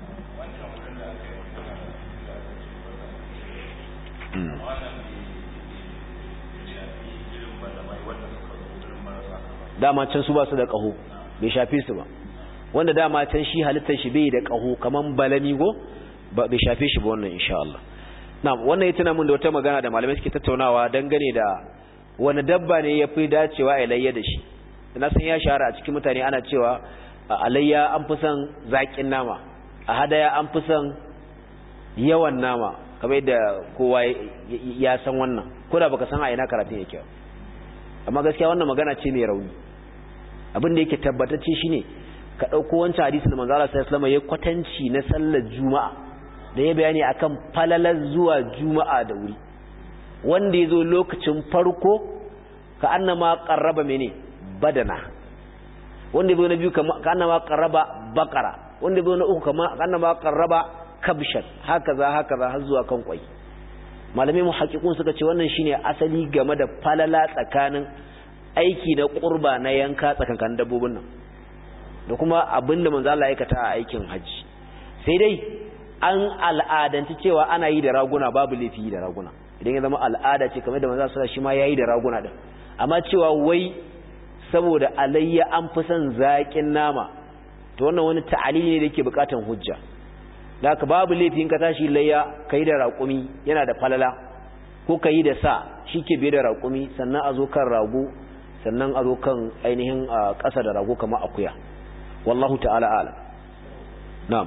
dama can su ba su da ƙaho bai shafe su ba wanda dama can shi halittar shi bai da ƙaho kaman balami go bai shafe shi ba wannan insha Allah na'am wannan ya tuna mun da wata magana da malamai suke tattaunawa dangane da wani dabba ne yafi dacewa a layya da shi. Na san ya shahara a cikin mutane ana cewa a layya an fi son zaƙin nama, a hadaya an fi son yawan nama, kamar yadda kowa ya san wannan, ko da baka san a ina karatun yake ba. Amma gaskiya wannan magana ce mai rauni. Abin da yake tabbatacce shine ka dauko wancan hadisi da manzo Allah sallallahu alaihi wasallam ya kwatanci na sallar juma'a da ya bayani akan falalar zuwa juma'a da wuri, wanda yazo lokacin farko ka annama qarraba mene badana, wanda yazo na biyu ka annama qarraba baqara, wanda yazo na uku ka annama qarraba kabshan, hakaza har zuwa kan kwai. Malamai muhaqqiqun suka ce wannan shine asali game da falala tsakanin aiki na qurba na yanka tsakankan dabbobin nan da kuma abinda manzo Allah ya aikata a aikin haji. Sai dai an al'adanci cewa ana yi da raguna, babu laifi da raguna idan ya zama al'ada ce kamar da manzo Allah shi ma yayi da raguna din. Amma cewa wai saboda alayya an fi son zaƙin nama, to wannan wani ta'alili ne da yake bukatan hujja. Da haka babu laifi in ka tashi layya kai da raƙumi, yana da falala, ko kai da sa shike biye da raƙumi, sannan a zo kan rago, sannan a zo kan ainihin ƙasa da rago kamar akuya. Wallahu ta'ala a'lam. Na'am.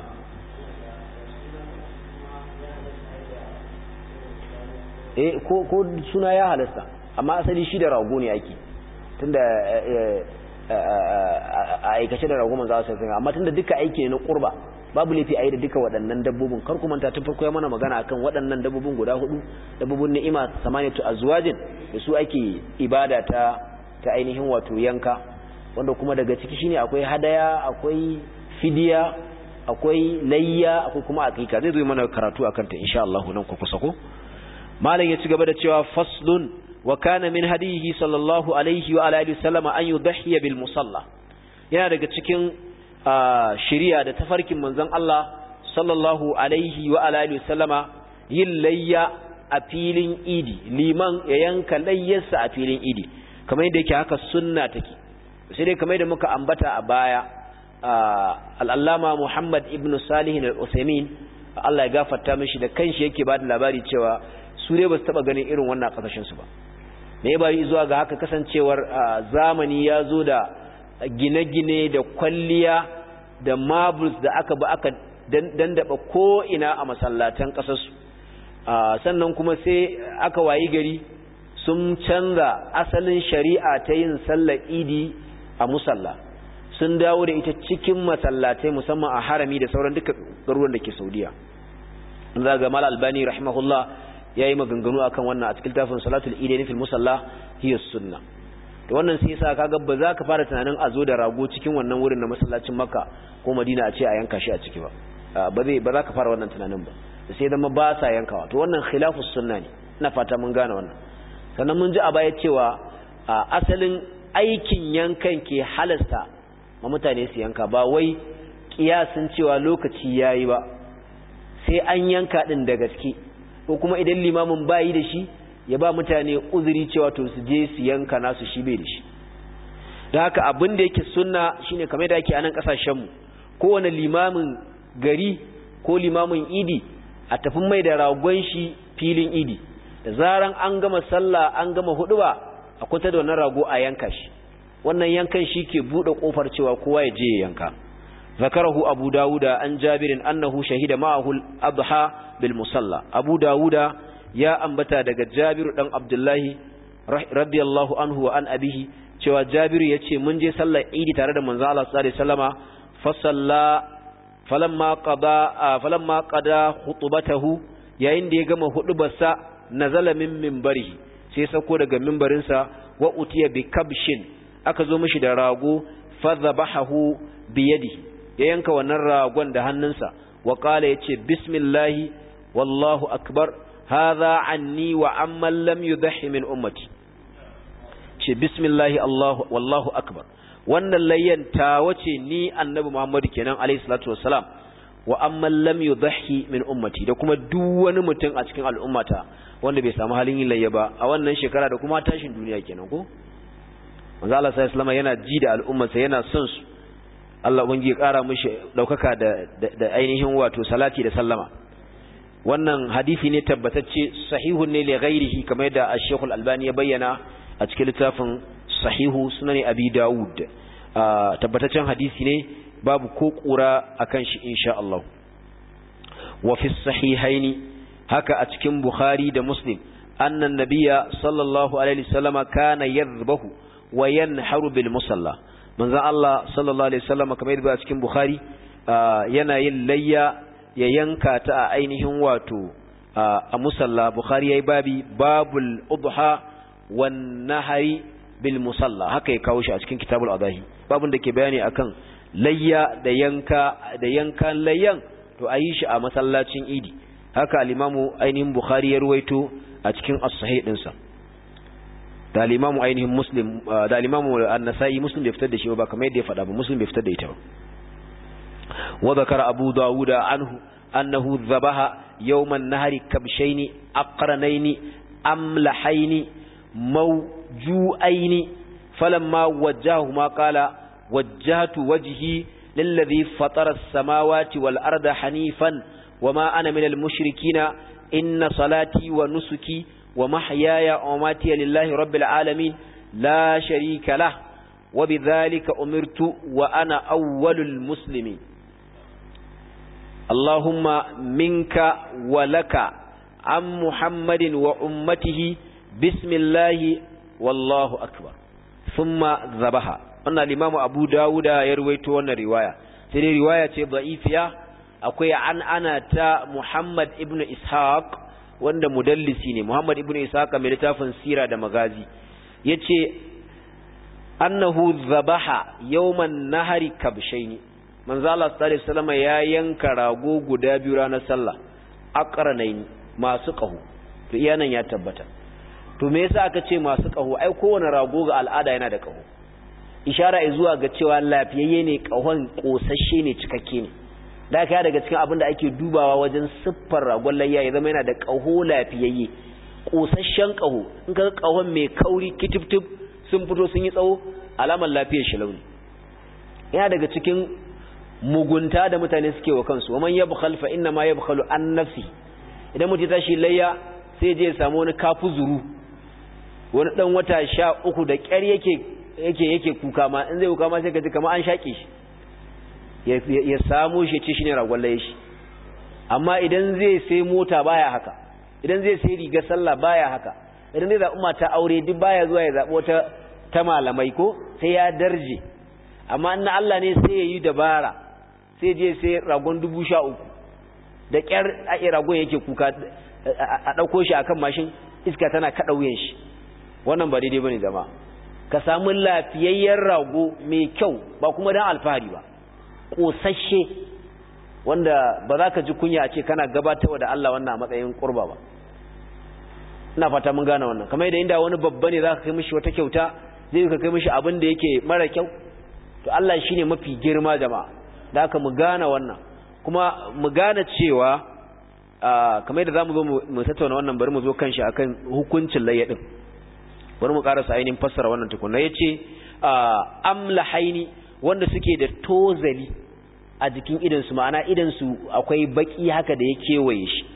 Ko suna ya halasta, amma asali shi da rago ne ake, tunda a aikace da rago manzo Allah sai, amma tunda duka aiki ne na qurba, babu laifi a yi da duka waɗannan dabbobin. Kar ku manta tun farko ya mana magana akan waɗannan dabbobin guda 4, dabbobin ni'ima samaniyatu azwajin, da su ake ibada ta ainihin wato yanka, wanda kuma daga ciki shine akwai hadaya, akwai fidiya, akwai layya, akwai kuma aqiqa. Zai zo mana karatu akan ta insha Allah nan ku kusa ko. Malam ya ci gaba da cewa faslun wa kana min hadihi sallallahu alaihi wa alihi wasallama an yudhiya bil musalla. Yana daga cikin shari'a da tafarkin manzon Allah sallallahu alaihi wa alihi wasallama yin layya a filin idi, liman ya yanka layyarsa a filin idi, kamar yadda yake haka sunna take. Sai dai kamar yadda muka ambata a baya, al-allama Muhammad ibn Salih al-Uthaymeen, Allah ya gafarta mishi, da kanshi yake ba da labari cewa su dai ba su taba ganin irin wannan kasashen su ba. Me ya bari zuwa ga haka? Kasancewar zamani ya zo da gine-gine da kwalliya da marbles da aka ba aka dandaba ko ina a masallatan kasar su, sannan kuma sai aka wayi gari sun canza asalin shari'a ta yin sallar idi a musalla, sun dawo da ita cikin masallatai, musamman a harami da sauran duka garuruwan da ke Saudiya. Za ga Mal Albani rahimahullah yayi maganganu akan wannan a cikin tafsirin Salatul Idain fil Musalla hiya sunna. To wannan sai yasa kaga ba za ka fara tunanin a zo da rago cikin wannan wurin na masallacin Makka ko Madina a ce a yanka shi a ciki ba. Ba za ka fara wannan tunanin ba. Sai dan ba sa yankawa. To wannan khilafus sunna ne. Ina fata mun gane wannan. Sannan mun ji a baya cewa asalin aikin yankan ke halasta ma mutane su yanka, ba wai kiyasin cewa lokaci yayi ba, sai an yanka din da gaske, ko kuma idan limamin bayi da shi ya ba mutane uzuri cewa to su je su yanka nasu shi bai da shi. Da haka abin da yake sunna shine kamar da yake a nan kasashen mu, kowane limamin gari ko limamin idi a tafin mai da ragon shi filin idi, da zaran an gama sallah an gama huduba a kwanta da wannan rago a yanka shi. Wannan yankan shi ke bude kofar cewa kowa ya je ya yanka. zakarahu abu dawuda an jabirin annahu shahida ma'ahu al-adha bil musalla. Abu dawuda ya ambata daga jabiru dan abdullahi radiyallahu anhu wa an abihi cewa jabiru yace mun je sallar idi tare da manzo Allah sallallahu alaihi wasallama fa salla falamma qada khutbatahu, yayin da ya gama hudubarsa nazala min minbarihi, sai sako daga minbarinsa, wa utiya bi kabshin, aka zo mishi da rago, fa dhabahu bi yadi, ya yanka wannan ragon da hannunsa, wa qala yace bismillahi wallahu akbar hadha anni wa amman lam yudhi min ummati. Ce bismillahi wallahu akbar, wannan layyan ta wace ni annabi Muhammad kenan alayhi salatu wassalam, wa amman lam yudhi min ummati, da kuma duk wani mutum a cikin al'ummata wanda bai samu halin yin layya ba a wannan shekara da kuma tashin duniya kenan ko. Manzo Allah sallallahu alaihi wasallam yana ji da al'ummarsa, yana son su. Allah ubangi ya kara mishi daukaka da ainihin wato salati da sallama. wannan hadisi ne tabbatacce sahihun ne li ghairihi kamar da Sheikh Al-Albani ya bayyana a cikin littafin Sahihu Sunan Abi Dawud. Tabbataccen hadisi ne babu ko kura akan shi insha Allah. Wa fi sahihaini haka a cikin Bukhari da Muslim annan nabiyya sallallahu alaihi wasallama kana yadhbahu wa yanharu bil musalla. Manzon Allah sallallahu alaihi wasallama kamar yadda a cikin Bukhari yana yin layya ya yanka ta a ainihin wato a musalla. Bukhari yayi babul udha wan nahari bil musalla, haka ya kawo shi a cikin kitabul adahi, babun da ke bayani akan layya da yankan layyan to ayi shi a masallacin idi. Haka al-imamu ainihin Bukhari ya ruwaito a cikin as-sahih dinsa, da al-imamu ainihin Muslim da al-imamu an-Nasa'i. Muslim bai fitar da shi ba kamar yadda ya faɗa ba, Muslim bai fitar da ita ba. wa zakara Abu Dawud anhu annahu dhabaha yawm an-nahri kabshaini aqranaini amlahaini mawju'aini falamma wajjahuma qala wajjahtu wajhi lilladhi fatara as-samawati wal arda hanifan wama ana minal mushrikina inna salati wa nusuki wa mahyaya wa mamati lillahi rabbil alamin la sharika lah wa bidhalika umirtu wa ana awwalul muslimin. Allahumma minka wa laka an Muhammadin wa ummatihi bismillahi wallahu akbar thumma dhabaha. Wannan Imam Abu Dawuda ya ruwaito wannan riwaya, sai dai riwaya ce da'ifiya. Akwai ana ta Muhammad ibn Ishaq wanda mudallisi ne. Muhammad ibn Ishaq mai littafin sira da magazi yace annahu dhabaha yawman nahari kabshaini. Manzo Allah sallallahu alaihi wasallam ya yanka rago guda biyu ranar sallah, aqranaini, masu qahu. To iyanan ya tabbata. To me yasa aka ce masu qahu? Ai kowane rago ga al'ada yana da qahu. Ishara zuwa ga cewa lafiyayye ne, qahon kosasshe ne, cikakke ne. Da aka daga cikin abin da ake dubawa wajen siffar ragon layya ya zama yana da qaho lafiyayye, kosasshen qaho. In ka ga qahon mai kauri kitibtib sun fito sun yi tsawo, alamar lafiyar shi launi. Yana daga cikin mugunta da mutane suke wa kansu, wa man yabkhal fa inna ma yabkhalu an nafsi. Idan mutum tashi layya sai je ya samu wani kafu zuru, wani dan wata 13 da ƙyar yake kuka ma, in zai kuka ma sai ka ji kamar an shaƙe shi, ya samu shi ce shine ragon layya shi. Amma idan zai sai mota baya haka, idan zai sai riga sallah baya haka, idan zai zaɓi mata aure duk baya zuwa ya zaɓi wata ta malamai ko sai ya darje. Amma in Allah ne sai ya yi dabara, sai je sai ragon 13,000 da ƙyar a ragon yake kuka, a ɗauko shi akan mashin iska tana kaɗa wuyan shi. Wannan ba daidai bane jama'a. Ka samu lafiyayyen rago mai kyau, ba kuma dan alfahari ba, ƙosashe, wanda ba za ka ji kunya a ce kana gabatarwa da Allah wannan a matsayin qurba ba. Ina fata mun gane wannan. Kamar yadda inda wani babba ne za ka kai mishi wata kyauta, zai ka kai mishi abin da yake mara kyau, to Allah shine mafi girma jama'a. Da haka mu gane wannan, kuma mu gane cewa kamar yadda zamu zo mu tattauna wannan, bari mu zo kan shi akan hukuncin layya din. Bari mu karasa ainihin fassara wannan tukunna. Yace amlahaini, wanda suke da tozali a jikin idan su, ma'ana idan su akwai baki haka da ya kewaye shi.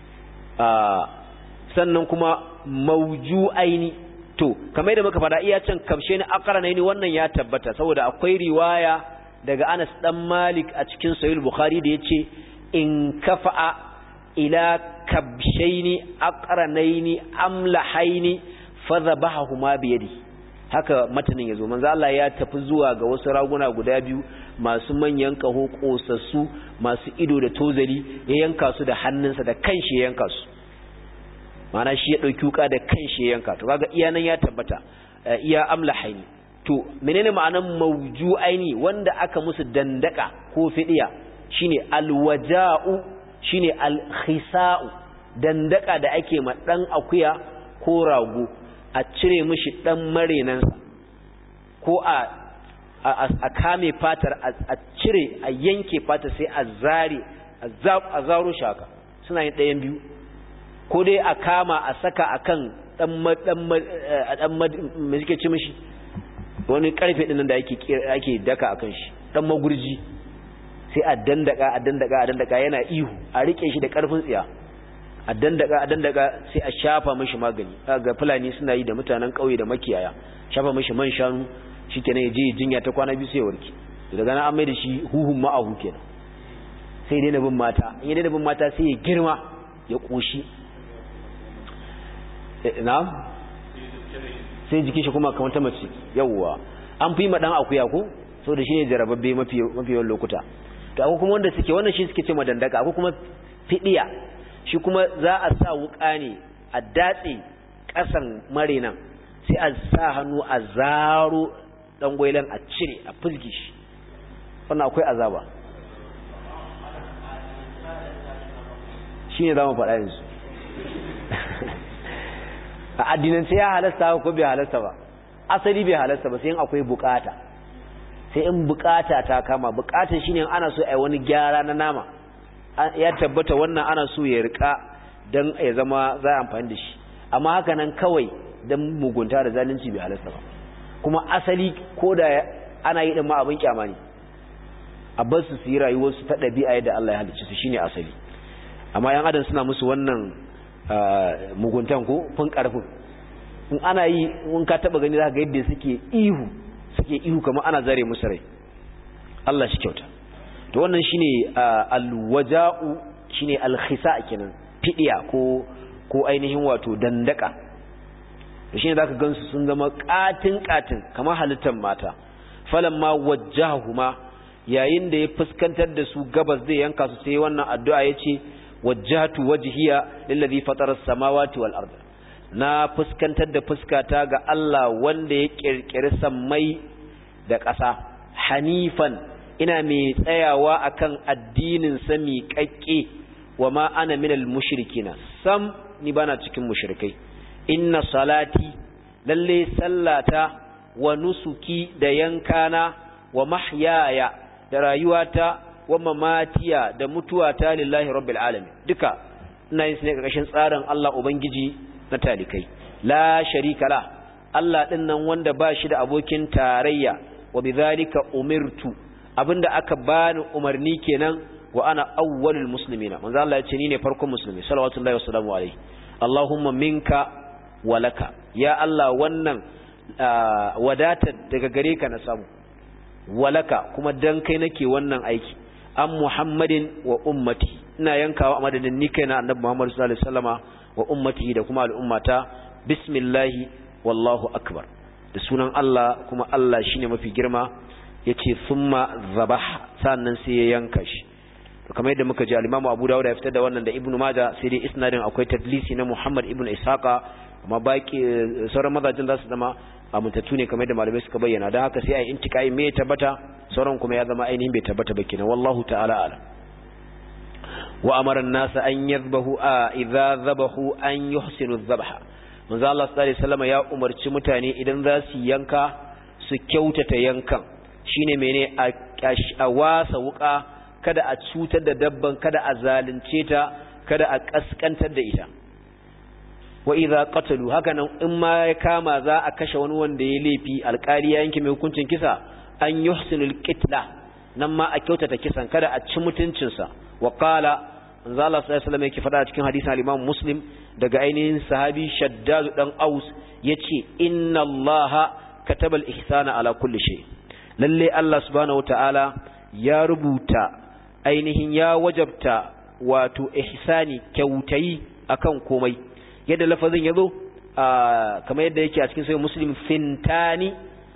Sannan kuma mawju'aini, to kamar yadda muka fada iya can kamshe ni aqranaini, wannan ya tabbata saboda akwai riwaya daga Anas dan Malik a cikin Sahih Bukhari da yace in kafa'a ila kabshaini aqranaini amlahaini fadhabahuma bi yadi. Haka matanin yazo, manzo Allah ya tafi zuwa ga wasu raguna guda biyu masu manyan kaho kosassu masu ido da tozali, ya yanka su da hannunsa, da kanshi ya yanka su. Mana shi ya dauki wuka da kanshi ya yanka. To kaga iya nan ya tabbata iya amlahaini. To menene ma'anan mawju'aini? Wanda aka musu dandaka ko fidiya, shine alwaja'u, shine alkhisa'u. Dandaka da ake ma dan akuya ko rago, a cire mishi dan marenansa, ko a kame fatar, a cire, a yanke fatar, sai a zare, a zaro shaka. Suna yin ɗayan biyu, ko dai a kama a saka akan dan me suke ci mishi, wani karfe din da ake daka akan shi, dan magurji, sai a dandaka yana ihu, a rike shi da karfin tsiya, a dandaka sai a shafa mishi magani ga fulani suna yi da mutanen kauye da makiyaya shafa mishi man shanu shikenan ya je jinya ta kwana biyu sai ya warke daga nan an mai da shi huhun ma'ahu kenan sai dai na bin mata in dai na bin mata sai ya girma ya koshi na'am sai jikin shi kuma kamar ta mace yawwa an fi madan akuya ko saboda shine jarababbe mafi yawan lokuta to akwai kuma wanda suke wannan shi suke ce madandaka akwai kuma fidiya shi kuma za a sa wuka ne a datse kasan marinan sai a sa hannu a zaro dan goyilan a cire a fuzgi shi wannan akwai azaba shine zamu faɗa yanzu a addinin sai ya halasta ko bai halasta ba asali bai halasta ba sai in akwai bukata sai in bukata ta kama bukata shine ana so ai wani gyara na nama ya tabbata wannan ana so ya rika dan ya zama za a amfani da shi amma haka nan kawai dan mugunta da zalunci bai halasta ba kuma asali koda ana yi din ma abin kyama ne a bar su yi rayuwar su ta dabi'a yadda Allah ya halicce su shine asali amma yan adam suna musu wannan muguntan ko fin karfin in ana yi in ka taba gani zaka ga yadda suke ihu kamar ana zare musu rai Allah shi kyauta to wannan shine alwaja'u shine alkhisa kenan fidiya ko ainihin wato dandaka to shine zaka gansu sun zama katin kamar halittar mata falamma wajjahuma yayin da ya fuskantar da su gabas zai yanka su sai wannan addu'a yace wajjahtu wajhiya lillazi fatara as-samawati wal ardh na fuskantar da fuskata ga Allah wanda ya kirkiri sammai da ƙasa hanifan ina mai tsayawa akan addinin sa miƙaƙƙe wa ma ana minal mushrikina sam ni bana cikin mushrikai inna salati lalle sallata wa nusuki da yankana wa mahyaya da rayuwata wa mamatiya da mutuwata lillahi rabbil alamin duka ina yin su ne ƙarƙashin tsarin Allah ubangiji na talikai la sharika la Allah din nan wanda ba shi da abokin tarayya wa bidhalika umirtu abinda aka bani umarni kenan wa ana awwalul muslimina manzo Allah ya ce ni ne farkon musulmi sallallahu alaihi wasallam Allahumma minka wa laka ya Allah wannan wadatar daga gare ka na samu walaka kuma dan kai nake wannan aiki an Muhammadin wa ummati ina yankawa a madadin ni kaina annabi Muhammad sallallahu alaihi wasallama wa ummatihi da kuma al'ummata bismillahi wallahu akbar da sunan Allah kuma Allah shine mafi girma yace thumma zabah sannan sai ya yanka shi to kamar yadda muka ji al-Imam Abu Dawud ya fitar da wannan da Ibn Majah sai dai isnadin akwai tadlisi na Muhammad ibn Ishaqa amma baki sauran mazajin za su zama amintattu ne kamar yadda malamai suka bayyana dan haka sai ai intikai me tabbata sauran kuma ya zama ainihin bai tabbata ba kenan wallahu ta'ala ala wa amara an-nas an yadhbahu idza dhabahu an yuhsinu adh-dhabha manzo Allah sallallahu alaihi wasallam ya umarci mutane idan za su yanka su kyautata yankan shine mene a wasa wuka kada a cutar da dabban kada a zalunce ta kada a kaskantar da ita wa idza qatalu hakanan in ma ya kama za a kashe wani wanda ya laifi alƙali ya yanke mai hukuncin kisa an yuhsinul qitla nan ma a kyautata kisan kada a ci mutuncin sa wa qala manzo Allah sallallahu alaihi wasallam yake faɗa cikin hadisin al-Imam Muslim daga ainihin sahabi Shaddad dan Aus yace inna Allah kataba al-ihsana ala kulli shay lalle Allah subhanahu wataala ya rubuta ainihin ya wajabta wato ihsani kyautayi akan komai yadda lafazin yazo kamar yadda yake a cikin sahih Muslim fintani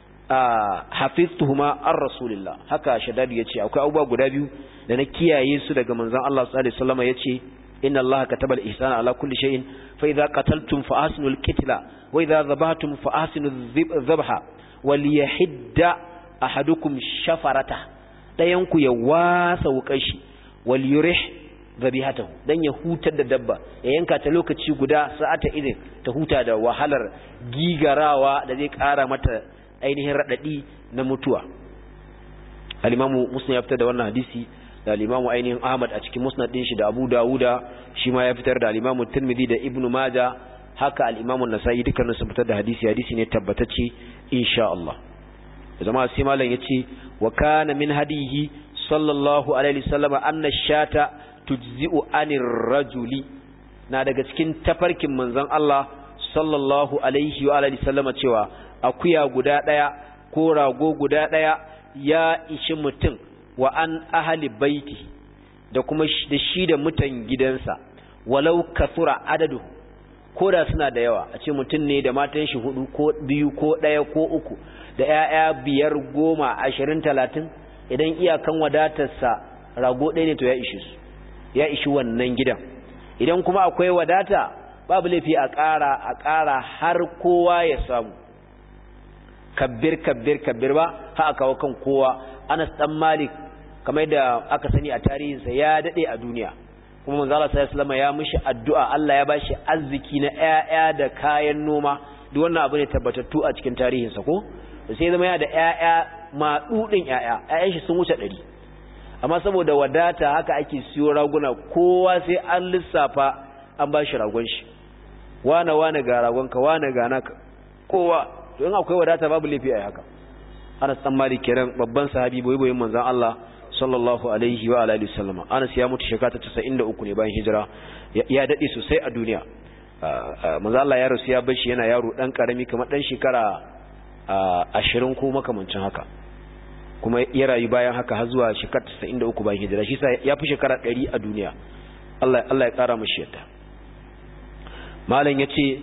hafiztuhuma ar-rasulillah haka Shaddad yace akwai abubuwa guda biyu da na kiyaye su daga manzon Allah sallallahu alaihi wasallam yace inna Allah kataba al-ihsana ala kulli shay'in fa idza qataltum fa ahsinu al-qitla wa idza dhabhatum fa ahsinu adh-dhabha waliyahidda ahadukum shafarata dayanku ya wasa wukashi waliyurih dhabihatahu dan ya hutar da dabba ya yanka ta lokaci guda sa'ata idin ta huta da wahalar gigarawa da zai kara mata ainihin radadi na mutuwa al-Imamu Muslim ya fitar da wannan hadisi da al-Imamu ainihin Ahmad a cikin Musnad din shi da Abu Dawuda shi ma ya fitar da al-Imamu Tirmidhi da Ibn Majah haka al-Imamu Nasa'i dukkanin sun fitar da hadisi ne tabbatacce insha Allah zama sai malam yace wa kana min hadihi sallallahu alaihi wasallam anna shata tujzi'u anir rajuli na daga cikin tafarkin manzon Allah sallallahu alaihi wa alihi sallama cewa akuya guda daya ko rago guda daya ya ishi mutum wa an ahli baiti da kuma da shi da mutan gidansa walau kathura adadu ko da suna da yawa a ce mutum ne da matan shi 4 ko 2 ko 1 ko 3 da ƴaƴa 5 10 20 30 idan iyakan wadatarsa rago ɗaya ne to ya ishi su ya ishi wannan gidan idan kuma akwai wadata babu laifi a ƙara har kowa ya samu kabbir ba ha kawo kan kowa. Anas dan Malik kamar da aka sani a tarihinsa ya dade a duniya kuma manzo Allah sallallahu alaihi wasallam ya mishi addu'a Allah ya bashi arziki na ƴaƴa da kayan noma duk wannan abu ne tabbatattu a cikin tarihinsa ko sai zama ya da ƴaƴa madudin ƴaƴan shi sun wuce 100 amma saboda wadata haka ake siyo raguna kowa sai an lissafa an bashi ragon shi wane ga ragonka wane ga naka kowa to in akwai wadata babu lafi ai haka. Anas dan Malik kiran babban sahabi boyen manzon Allah sallallahu alaihi wa alihi wasallama. Anas ya mutu shekara 93 ne bayan hijira ya dade sosai a duniya. Manzon Allah ya rasu ya bar shi yana yaro dan karami kamar dan shekara 20 ko makamancin haka kuma ya rayu bayan haka har zuwa shekara 93 bayan hijira shi sai ya fi shekara 100 a duniya. Allah ya kara mishi yadda. Malam yace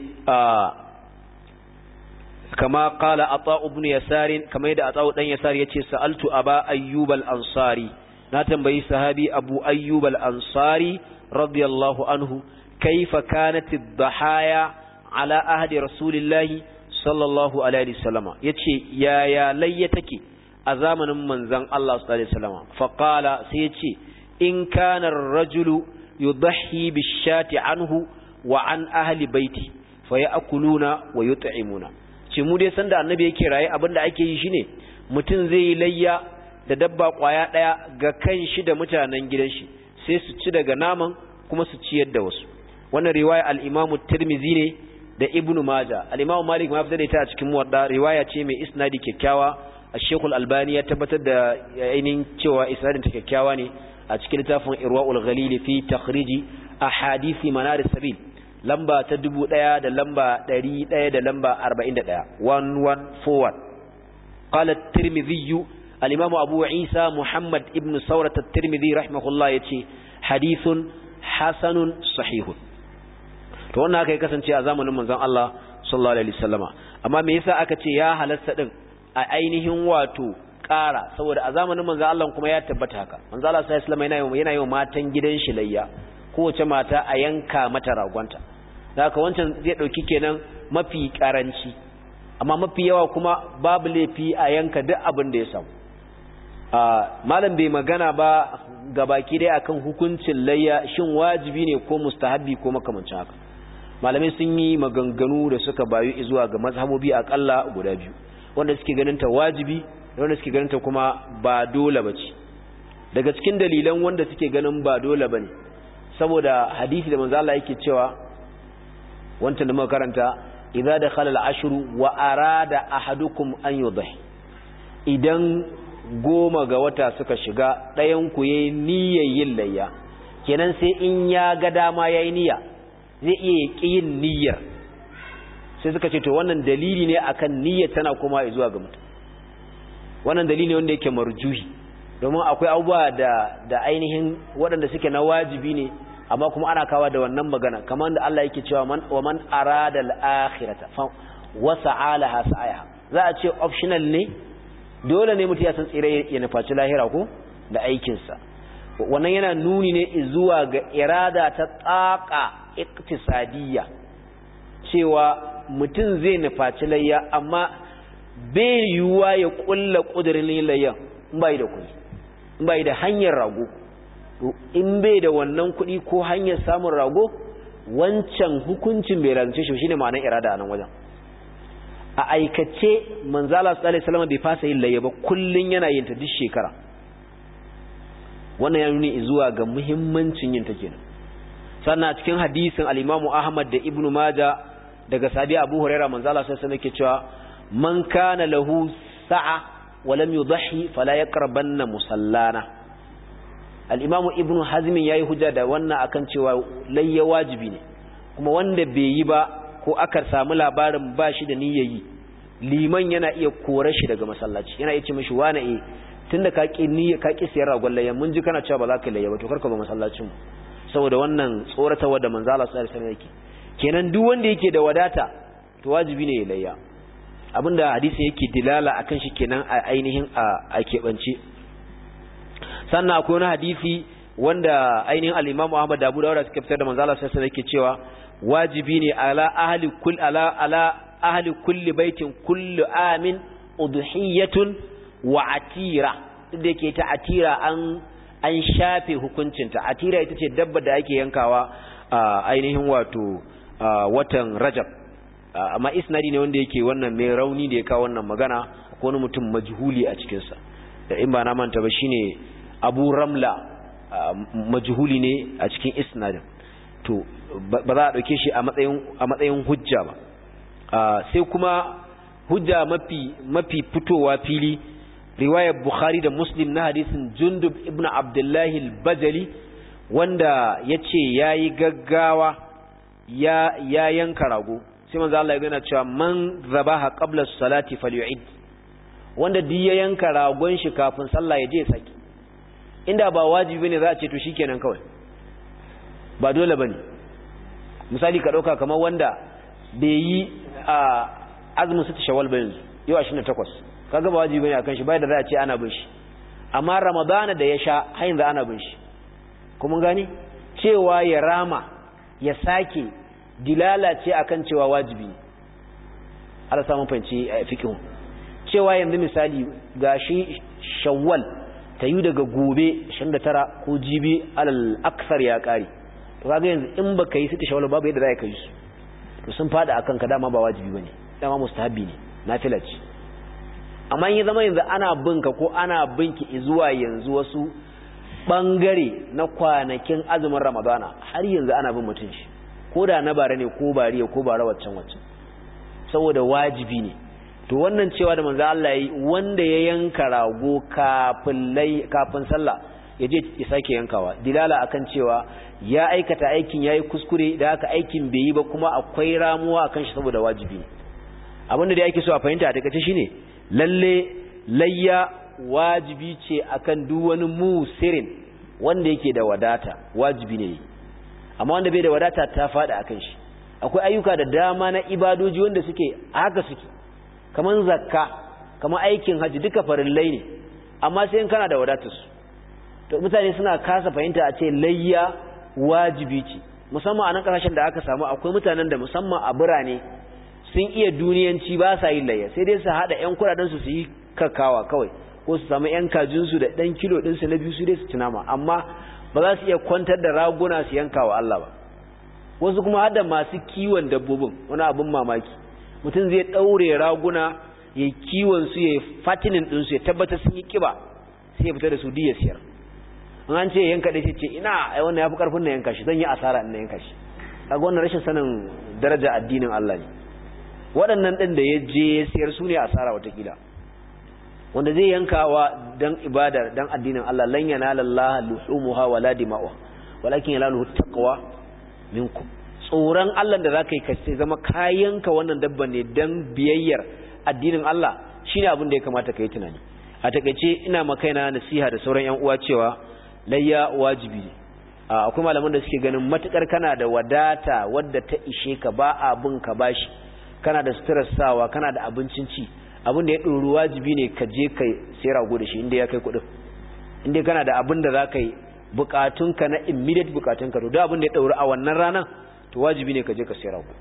kama qala Ata ibn Yasar kama yadda Ata dan Yasar yace sa'altu Aba Ayyub al-Ansari na tambayi sahabi Abu Ayyub al-Ansari radiyallahu anhu kaifa kanat ad-dahaya ala ahdi rasulillahi sallallahu alaihi wasallam yace yaya layya take a zamanin manzon Allah sallallahu alaihi wasallam fa qala sai yace in kana ar-rajulu yudhi bish-shati anhu wa an ahli baiti fa ya'kuluna wa yut'imuna ce mu dai sanda annabi yake raye abinda ake yi shine mutum zai yi layya da dabba kwaya daya ga kanshi da mutanen gidan shi sai su ci daga naman kuma su ciyar da wasu. Wannan riwaya al-Imam Tirmidhi ne da Ibn Majah. Al-Imam Malik ma fitar da ita a cikin Muwatta riwaya ce mai isnadi kyakkyawa. Al-Sheikh Al-Albani ya tabbatar da ainihin cewa isnadin ta kyakkyawa ne a cikin littafin Irwaul Ghalil fi takhriji ahadisi manar sabil lamba ta 1000 da lamba 100 da lamba 41 1141. Qala at-Tirmidhi al-Imam Abu Isa Muhammad ibn Sawrat at-Tirmidhi rahimahullah yace hadithun hasanun sahihun. To wannan aka kasance a zamanin manzon Allah sallallahu alaihi wasallama amma me yasa aka ce ya halasta din a ainihin wato ƙara saboda a zamanin manzon Allah kuma ya tabbata haka manzon Allah sallallahu alaihi wasallama yana yi matan gidan shi layya kowace mata a yanka mata ragonta da haka wancan zai dauki kenan mafi karanci amma mafi yawa kuma babu laifi a yanka duk abin da ya samu. Malam bai magana ba gabaki dai akan hukuncin layya shin wajibi ne ko mustahabi ko makamancin haka. Malamai sun yi maganganu da suka bayu zuwa ga mazhabobi akalla guda biyu wanda suke ganin ta wajibi da wanda suke ganin ta kuma ba dole bace. Daga cikin dalilan wanda suke ganin ba dole bane saboda hadisi da manzo Allah yake cewa wanda da muka karanta idza dakhala al-ashru wa arada ahadukum an yudhi idan 10 ga wata suka shiga ɗayan ku yayi niyyar yin layya kenan sai in ya ga dama yayi niyya zai iya yin niyyar sai suka ce to wannan dalili ne akan niyyar tana kuma zuwa ga mutum wannan dalili ne wanda yake marjuhi domin akwai abubuwa da ainihin waɗanda suke na wajibi ne amma kuma ana kawa da wannan magana kamar da Allah yake cewa wa man arada al-akhirata fa wasa'alaha sa'aha za a ce optional ne dole ne mutum ya san tsire ya nufaci lahira ko da aikinsa wannan yana nuni ne zuwa ga irada ta tsaka iktisadiyya cewa mutum zai nufaci layya amma bai yiwuwa ya kulla kudirin layya in bai da kuɗi in bai da hanyar rago in bai da wannan kuɗi ko hanyar samun rago wancan hukuncin bai rance shi shine ma'anar irada a nan wajen. A aikace manzala sallallahu alaihi wasallam bai fasa yin layya ba kullun yana yin ta duk shekara wannan ya nuni zuwa ga muhimmancin yin ta kenan. Sannan a cikin hadisin al-Imam Ahmad da Ibn Majah daga sahabi Abu Hurairah manzala sallallahu alaihi wasallam yake cewa man kana lahu sa'a wa lam yudhi fala yaqrabanna musallana. Al-Imam Ibn Hazm yayi hujja da wannan akan cewa layya wajibi ne kuma wanda bai yi ba ko aka samu labarin ba shi da niyyar yi, liman yana iya kore shi daga masallaci, yana iya ce mishi wani tunda ka ki siyar ragon layya mun ji kana cewa ba za ka layya ba to karka ba masallacin mu, saboda wannan tsoratarwa da manzo Allah sallallahu alaihi wasallam yake. Kenan duk wanda yake da wadata to wajibi ne ya layya, abinda hadisi yake dilala akan shi kenan a ainihin a keɓance. Sannan akwai wani hadisi wanda ainihin al-Imam Ahmad da Abu Dawud suka fitar da manzo Allah sallallahu alaihi wasallam yake cewa wajibi ne ala ahli kulli baitin kullu amin udhiyatun wa atira. duk da yake ta atira an shafe hukuncinta. Atira ita ce dabba da ake yankawa ainihin wato watan Rajab, amma isnadi ne wanda yake wannan mai rauni da ya kawo wannan magana, ko wani mutum majhuli a cikin sa, da in ba na manta ba shine Abu Ramla, majhuli ne a cikin isnadin, to ba za a dauke shi a matsayin hujja ba. Sai kuma hujja mafi fitowa fili, riwayar Bukhari da Muslim na hadisin Jundub ibn Abdullah al-Bajali, wanda yace yayi gaggawa ya yanka rago, sai manzo Allah ya gana cewa man zabaha qabla as-salati falyu'id, wanda duk ya yanka ragon shi kafin sallah ya je saki. Inda ba wajibi ne za a ce to shikenan kawai, ba dole bane. Misali ka dauka kamar wanda bai yi azumin sita Shawwal ba yanzu, yau 28, kaga ba wajibi ne akan shi, bai da za a ce ana bin shi. Amma Ramadana da ya sha har yanzu ana bin shi. Kuma gani cewa ya rama ya sake dilala ce akan cewa wajibi ne. Allah samu fanci fiqhu. Cewa yanzu misali gashi Shawwal ta yi daga gobe 29 ko jibi alal aksar ya kare, to kaga yanzu in baka yi sita Shawwal babu yadda za ka yi su, to sun fada akan ka, dama ba wajibi bane, dama mustahabi ne, nafila ce. Amma in ya zama yanzu ana binka ko ana binki zuwa yanzu wasu bangare na kwanakin azumin Ramadana, har yanzu ana bin mutun shi, ko da na bare ne ko bariya ko bara waccan saboda wajibi ne. To wannan cewa da manzo Allah yi, wanda ya yanka rago kafin sallah ya je ya sake yankawa, dilala akan cewa ya aikata aikin yayi kuskure, da haka aikin bai yi ba, kuma akwai ramuwa akan shi saboda wajibi ne. Abinda da yake so a fahimta a takaice shine lalle layya wajibi ce akan duk wani musirin wanda yake da wadata, wajibi ne. Amma wanda bai da wadata ta fada akan shi. Akwai ayyuka da dama na ibadoji wanda suke haka suke, kaman zakka, kaman aikin haji, duka farillai ne, amma sai in kana da wadatar su. To mutane suna kasa fahimta a ce layya wajibi ce, musamman a nan kasashen da aka samu akwai mutanen da musamman a birane sun iya duniyanci, ba sa yin layya, sai dai su hada yan kudaden su yi kakawa kawai, ko su samu yan kajin su da dan kilo din su na biyu su dai su tunama, amma ba za su iya kwantar da raguna su yanka wa Allah ba. Wasu kuma hada masu kiwon dabbobin, wani abin mamaki, mutum zai daure raguna ya kiwon su, ya fatinin din su, ya tabbatar sun yi kiba, sai ya fita da su diya siyar. An ce yanka dai sai ce ina ai wannan yafi karfin na yanka shi, zan yi asara in na yanka shi. Kaga wannan rashin sanin daraja addinin Allah ne. Waɗannan ɗin da ya je ya siyar su ne asara watakila, wanda zai yankawa dan ibada dan addinin Allah, lan yanala Allah luhumuha wala dima'uha walakin yanaluhu taqwa minkum. Tsoron Allah da zaka yi kace zama kayanka wannan dabban ne dan biyayyar addinin Allah, shine abin da ya kamata kai tunani. A takeice ina makaina nasiha da sauran ƴan uwa cewa layya wajibi ne. Akwai malaman da suke ganin matukar kana da wadata wadda ta ishe ka, ba abun ka bashi, kana da suturar sawa, kana da abincin ci, abin da ya ɗoru wajibi ne ka je ka sai rago da shi inda ya kai kuɗin. Inda kana da abin da za ka yi bukatunka na immediate bukatunka, to da abin da ya ɗoru a wannan ranar, to wajibi ne ka je ka sai rago.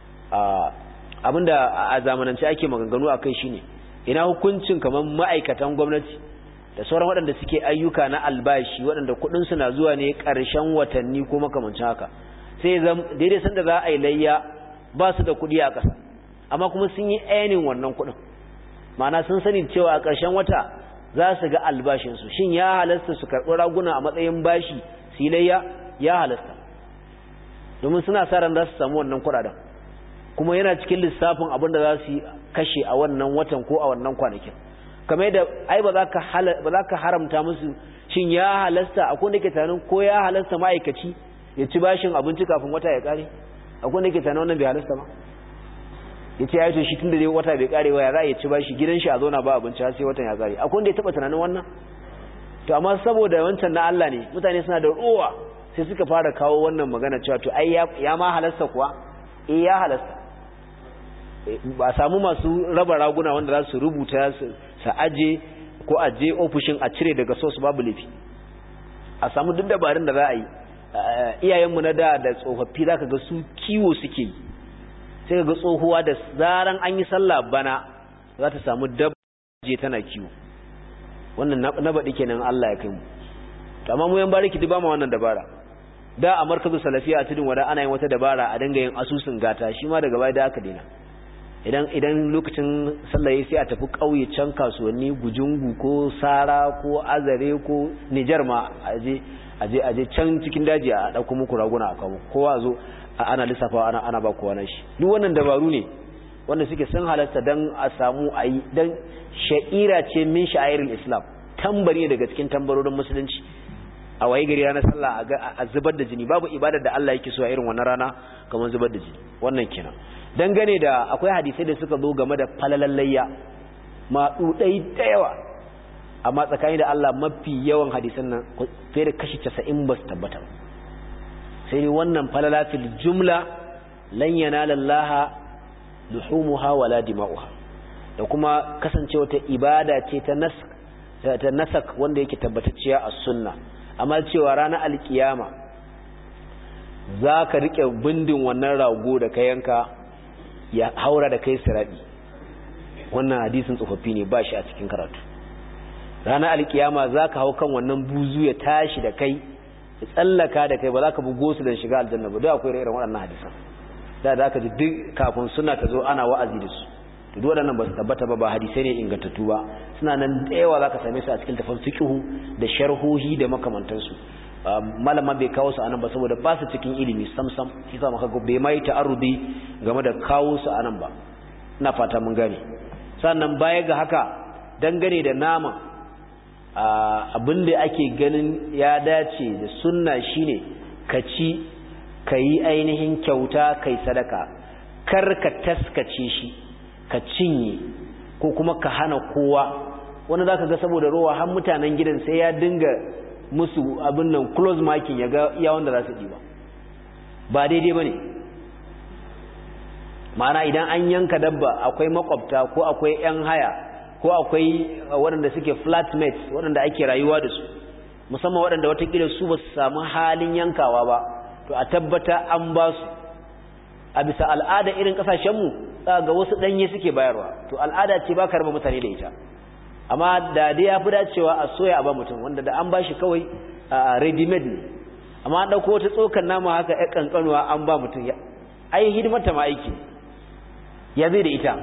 Abin da a zamanance ake maganganu a kai shine, ina hukuncin kamar ma'aikatan gwamnati da sauran waɗanda suke ayyuka na albashi, waɗanda kuɗinsu na zuwa ne ƙarshen watanni ko makamancin haka, sai daidai sanda za a yi layya ba su da kuɗi a ƙasa, amma kuma sun yi ainihin wannan kuɗin, ma'ana sun sani cewa a ƙarshen wata za su ga albashinsu. Shin ya halasta su karɓi raguna a matsayin bashi su yi layya? Ya halasta, domin suna sa ran za su samu wannan kuɗaɗen, kuma yana cikin lissafin abin da za su kashe a wannan watan ko a wannan kwanakin. Kamar yadda ai ba za ka haramta musu. Shin ya halasta, akwai da ke tunanin ko ya halasta ma'aikaci ya ci bashin abinci kafin wata ya ƙare? akwai wanda yake tana wannan bai halasta ba yace ya to shi tunda dai wata bai karewa ya za ya ci bashi gidan shi a zauna ba abinci har sai watan ya kare akwai wanda ya taba tunanin wannan to amma saboda wancan na Allah ne mutane suna da ruwa sai suka fara kawo wannan magana cewa to ai ya ma halasta kuwa ya halasta ba samu masu raba raguna wanda za su rubuta su aje ko aje ofishin a cire daga source babu lafi a samu duk dabarun da za a yi iyayenmu na da tsofaffi zaka ga su kiwo suke yi sai ga tsohuwa da zaran an yi sallah bana za ta samu dabbaje tana kiwo wannan na baɗi kenan Allah ya kai mu to amma mu yan bariki duk ba mu wannan dabara da a markazu salafiya a tudun wada ana yin wata dabara a dinga yin asusun gata shi ma daga baya da aka daina idan lokacin sallah sai a tafi kauye can kasuwanni gujungu ko sara ko azare ko Niger ma aje can cikin daji a dauko muku raguna a kawo kowa zo ana lissafa ana ba kowa nan shi duk wannan dabaru ne wanda suke sun halatta dan a samu ayi dan sha'ira ce min sha'airul islam tambari daga cikin tambarorin musulunci a waye gari ranar sallah a zubar da jini babu ibadar da Allah yake so a irin wannan rana kamar zubar da jini wannan kenan dangane da akwai hadisai da suka zo game da falalallayya ma dudai da yawa amma tsakani da Allah mafi yawan hadisan nan fiye da kashi 90 ba su tabbata sai dai wannan falala fil jumla lan yanala Allah luhumuha wala dima'uha da kuma kasancewa ta ibada ce ta nasak wanda yake tabbatacciya a sunna amma cewa ranar alkiyama zaka rike bindin wannan rago da ka yanka ya haura da kai siradi wannan hadisin tsofaffi ne ba shi a cikin karatu ranar alkiyama zaka hau kan wannan buzu ya tashi da kai ya tsallaka da kai ba za ka bugo su don shiga aljanna ba duk akwai irin waɗannan hadisan da aka ji duk kafin suna ta zo ana wa'azi da su duk waɗannan ba su tabbata ba hadisai ne ingantattu ba suna nan da yawa za ka same su a cikin tafan fiqhu da sharhohi da makamantansu malama bai kawo su anan ba saboda ba su cikin ilimi samsam shi sa maka bai mai ta'arrudi game da kawo su anan ba ina fata mun gane sannan baya ga haka dangane da nama abinda ake ganin ya dace da sunna shine ka ci kai ainihin kyauta kai sadaka kar ka taskace shi ka cinye ko kuma ka hana kowa wanda zaka ga saboda rowa har mutanen gidan sai ya dinga musu abin nan close marking ya ga iya wanda za su diba ba daidai bane ma'ana idan an yanka dabba akwai makwabta ko akwai yan haya ko akwai waɗanda suke flatmates waɗanda ake rayuwa da su musamman waɗanda watakila su ba su samu halin yankawa ba to a tabbata an ba su a bisa al'ada irin kasashenmu ga wasu ɗanye suke bayarwa to al'ada ce ba ka raba mutane da ita amma da dai ya fi dacewa a soya a ba mutum wanda da an ba shi kawai ready made ne amma an ɗauko wata tsokan nama haka ya ƙanƙanuwa an ba mutum ai hidimarta ma aiki ya zai da ita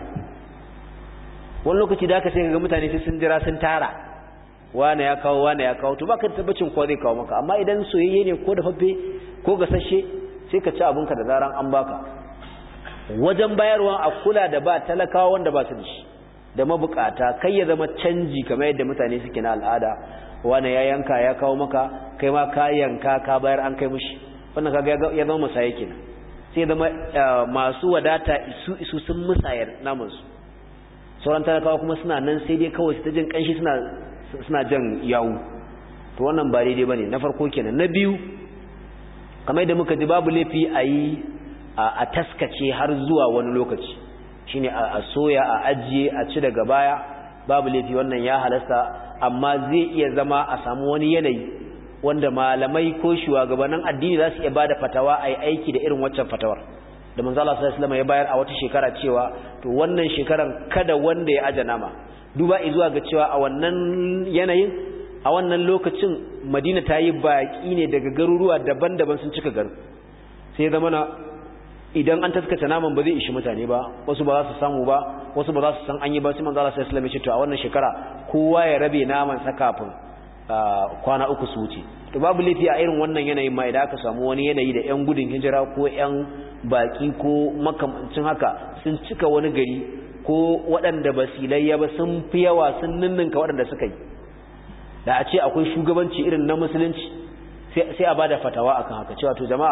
wani lokaci da aka sai ga mutane sai sun jira sun tara wane ya kawo to baka tabbacin ko zai kawo maka amma idan soyayye ne ko da faffe ko gasashe sai ka ci abinka da zaran an baka wajen bayarwa a kula da ba talakawa wanda ba su da shi da mabukata kai ya zama canji kamar yadda mutane suke na al'ada wane ya yanka ya kawo maka kai ma ka yanka ka bayar an kai mushi wannan kaga ya zama musaya kenan sai zama masu wadata isu sun musayar namansu sauran talakawa kuma suna nan sai dai kawai su ta jin kanshi suna jan yawu to wannan ba daidai bane na farko kenan na biyu kamar da muka ji babu laifi a yi a taskace har zuwa wani lokaci shine a soya a ajiye a ci daga baya babu laifi wannan ya halasta amma zai iya zama a samu wani yanayi wanda malamai ko shugabannin addini za su iya bada fatawa a yi aiki da irin waccan fatawar da manzo Allah sallallahu alaihi wasallam ya bayar a wata shekara cewa to wannan shekaran kada wanda ya aje nama duba zuwa ga cewa a wannan yanayin a wannan lokacin Madina ta yi baki ne daga garuruwa daban-daban sun cika garin sai zama na idan an taskace naman ba zai ishi mutane ba wasu ba za su samu ba wasu ba za su san an yi ba sai manzo Allah sallallahu alaihi wasallam ya ce to a wannan shekara kowa ya rabe naman sa kafin kwana uku su wuce to babu laifi a irin wannan yanayin ma idan aka samu wani yanayi da ƴan gudun hijira ko ƴan baki ko makamancin haka sun cika wani gari ko waɗanda basilayya ba sun fi yawa sun ninninka waɗanda suka yi da a ce akwai shugabanci irin na musulunci sai a bada fatawa akan haka cewa to jama'a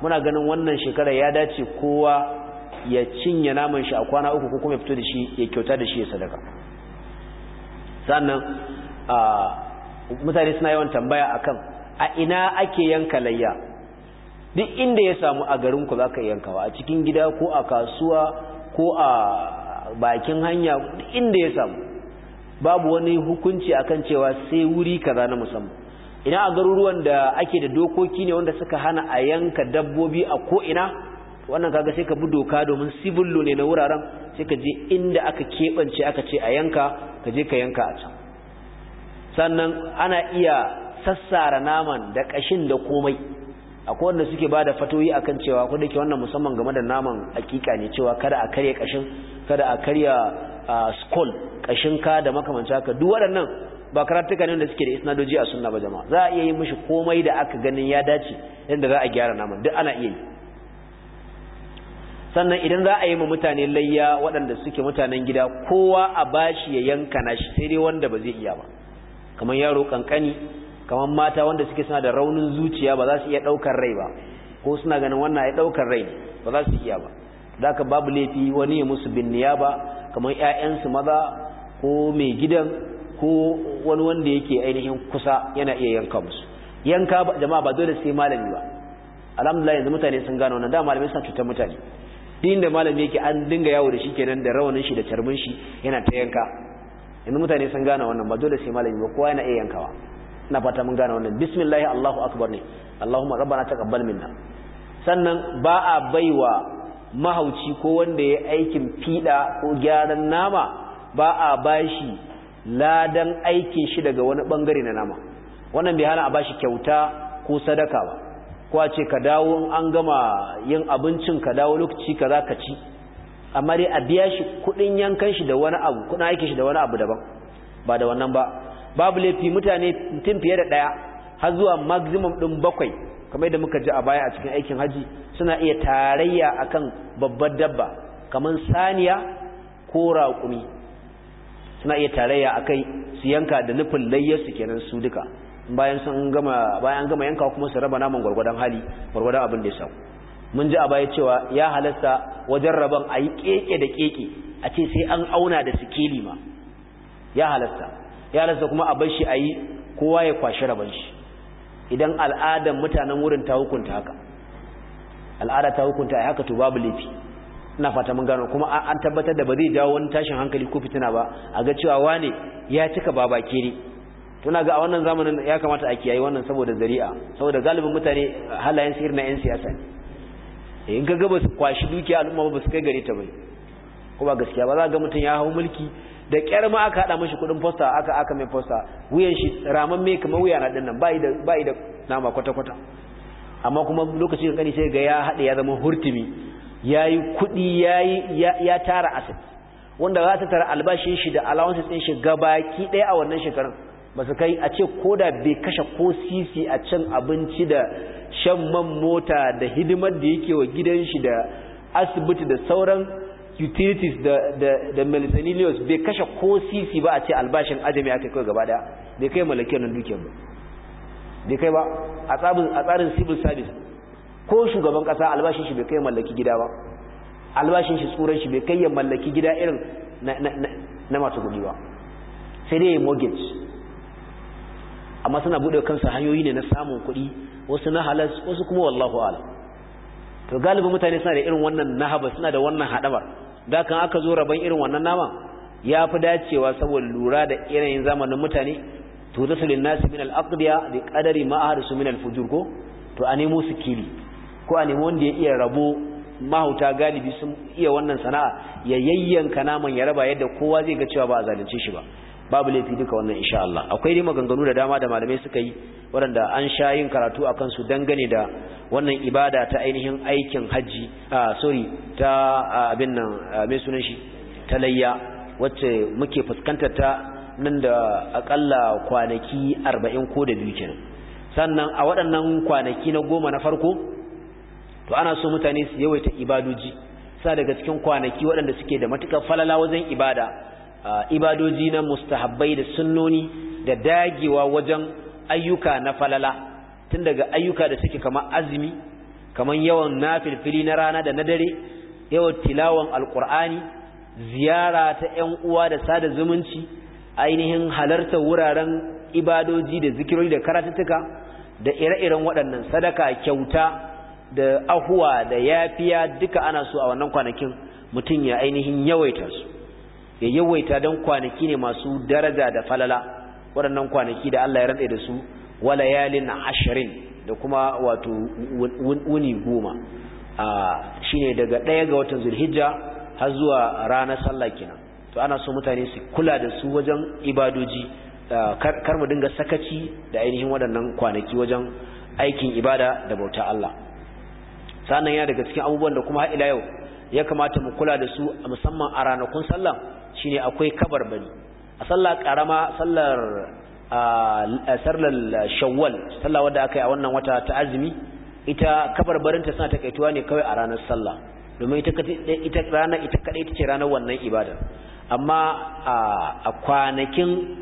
muna ganin wannan shekara ya dace kowa ya cinye naman shi a kwana 3 ko kuma ya fito da shi ya kyauta da shi ya sadaka. sannan mutane suna yawan tambaya akan a ina ake yanka layya. Duk inda ya samu a garin ku zaka yankawa, a cikin gida ko a kasuwa ko a bakin hanya, duk inda ya samu. Babu wani hukunci akan cewa sai wuri kaza na musamman. Ina a garuruwan da ake da dokoki ne wanda suka hana a yanka dabbobi a ko ina, wannan kaga sai ka bi doka domin civil law ne na wuraren, sai ka je inda aka keɓance aka ce a yanka, ka je ka yanka a can. Sannan ana iya sassara naman da kashin da komai. Akwai wanda suke bada fatoyi akan cewa ko dake wannan musamman game da naman hakika ne, cewa kada a karya kashin, kada a karya skull, kashin ka da makamancin haka. Duk waɗannan ba karatuka ne da suke da isnadoji a sunna ba jama'a. Za a iya yi mishi komai da aka ganin ya dace yadda za a gyara naman, duk ana iya yi. Sannan idan za a yi ma mutane layya waɗanda suke mutanen gida, kowa a bashi ya yanka nashi, sai dai wanda ba zai iya ba, kamar yaro kankani, kamar mata wanda suke suna da raunin zuciya, ba za su iya ɗaukar rai ba, ko suna ganin wannan ya ɗaukar rai ba za su iya ba. Da haka babu laifi wani ya musu binniya ba, kamar ƴaƴansu maza ko mai gidan ko wani wanda yake ainihin kusa yana iya yanka musu. Yanka jama'a ba dole sai malami ba. Alhamdulillah yanzu mutane sun gano wannan, da malamai suna cutar mutane. Din da malami yake an dinga yawo da shi kenan da rawanin shi da carbin shi yana ta yanka. Yanzu mutane sun gano wannan, ba dole sai malami ba, kowa yana iya yankawa. Ina fata mun gano wannan. Bismillah Allahu akbar ne. Allahumma rabbana taqabbal minna. Sannan ba a baiwa mahauci ko wanda ya aikin fida ko gyaran nama, ba a bashi ladan aikin shi daga wani bangare na nama. Wannan bai hana a bashi kyauta ko sadaka ba, ko a ce ka dawo an gama yin abincin ka dawo lokaci kaza ka ci, amma dai a biya shi kudin yankan shi da wani abu, kudin aikin shi da wani abu daban, ba da wannan ba. Babu laifi mutane mutum fiye da ɗaya har zuwa maximum ɗin 7, kamar yadda muka ji a baya a cikin aikin haji, suna iya tarayya akan babbar dabba kamar saniya ko raƙumi, suna iya tarayya akai su yanka da nufin layyarsu kenan su duka. Bayan gama yanka kuma su raba naman gwargwadon hali, gwargwadon abin da ya samu. Mun ji a baya cewa ya halasta wajen raban a yi keke da keke, a ce sai an auna da sikeli ma, ya halasta kuma a bar shi a yi kowa ya kwashi raban shi, idan al'adar mutanen wurin ta hukunta haka. Al'ada ta hukunta a haka to babu laifi. Ina fata mun gano, kuma an tabbatar da ba zai jawo wani tashin hankali ko fitina ba, a ga cewa wane ya cika babakere. Tuna ga a wannan zamanin ya kamata a kiyaye wannan saboda zari'a, saboda galibin mutane halayen sirri na 'yan siyasa ne. In ka ga ba su kwashi dukiya al'umma ba su kai gare ta bai, ko ba gaskiya ba. Za ga mutum ya hau mulki da kyar ma aka hada mashi kudin posta, aka mai posta, wuyan shi raman me kamar wuya na dinnan, bai da nama kwata kwata, amma kuma lokacin kani sai ga ya hade ya zama hurtumi, yayi kudi, ya tara asset wanda za ta tara albashin shi da allowances din shi gabaki daya a wannan shekarun ba su kai a ce koda bai kashe ko sisi a cin abinci da shan man mota da hidimar da yake wa gidan shi da asibiti da sauran utilities da miscellaneous, bai kashe ko sisi ba a ce albashin ajami aka kai gaba daya, bai kai mallakiyar nan dukiyar ba, bai kai ba. A tsarin civil service ko shugaban kasa albashin shi bai kai mallaki gida ba, albashin shi tsuran shi bai kai ya mallaki gida irin na masu kudi ba, sai dai mortgage. Amma suna bude kansu hanyoyi ne na samun kuɗi, wasu na halas, wasu kuma wallahu a'lam. To galibin mutane suna da irin wannan nahaba, suna da wannan hadamar. Da kan aka zo raban irin wannan nama, ya fi dacewa saboda lura da irin zamanin mutane, to rasulun nasi min al-aqdiya bi qadari ma ahdasu min al-fujur, ko to a nemo sikili, ko a nemo wanda ya iya rabo. Mahauta galibi sun iya wannan sana'a, ya yayyanka naman ya raba yadda kowa zai ga cewa ba a zalunce shi ba. Babu laifi duka wannan insha Allah. Akwai dai maganganu da dama da malamai suka yi waɗanda an sha yin karatu akan su dangane da wannan ibada ta ainihin aikin haji, ta abin nan mai sunan shi, ta layya, wacce muke fuskantar ta nan da akalla kwanaki 40 ko da 2 kenan. Sannan a waɗannan kwanaki na 10 na farko, to ana so mutane su yawaita ibadoji. Sa daga cikin kwanaki waɗanda suke da matukar falala wajen ibada, ibadoji na mustahabbai da sunnoni, da dagewa wajen ayyuka na falala, tun daga ayyuka da suke kamar azumi, kaman yawan nafilfili na rana da na dare, yawan tilawan alqur'ani, ziyara ta ƴan uwa da sada zumunci, ainihin halartar wuraren ibadoji da zikirori da karatuttuka da ire-iren waɗannan, sadaka, kyauta da ahuwa da yafiya, duka ana so a wannan kwanakin mutum ya ainihin yawaita su, ya yawaita don kwanaki ne masu daraja da falala, waɗannan kwanaki da Allah ya rantsa da su walayalin 20 da kuma wato wuni 10 shine daga 1 ga watan Zulhijja har zuwa ranar sallah kenan. To ana so mutane su kula da su wajen ibadoji, kar mu dinga sakaci da ainihin waɗannan kwanaki wajen aikin ibada da bauta Allah. Sannan ya daga cikin abubuwan da kuma har ila yau ya kamata mu kula da su musamman a ranakun sallah shine akwai kabarbari. A sallah karama, sallar Shawwal, sallah wadda aka yi a wannan wata ta azumi, ita kabarbarinta suna takaituwa ne kawai a ranar sallah, domin ita rana ita kadai ita ce ranar wannan ibada. Amma a kwanakin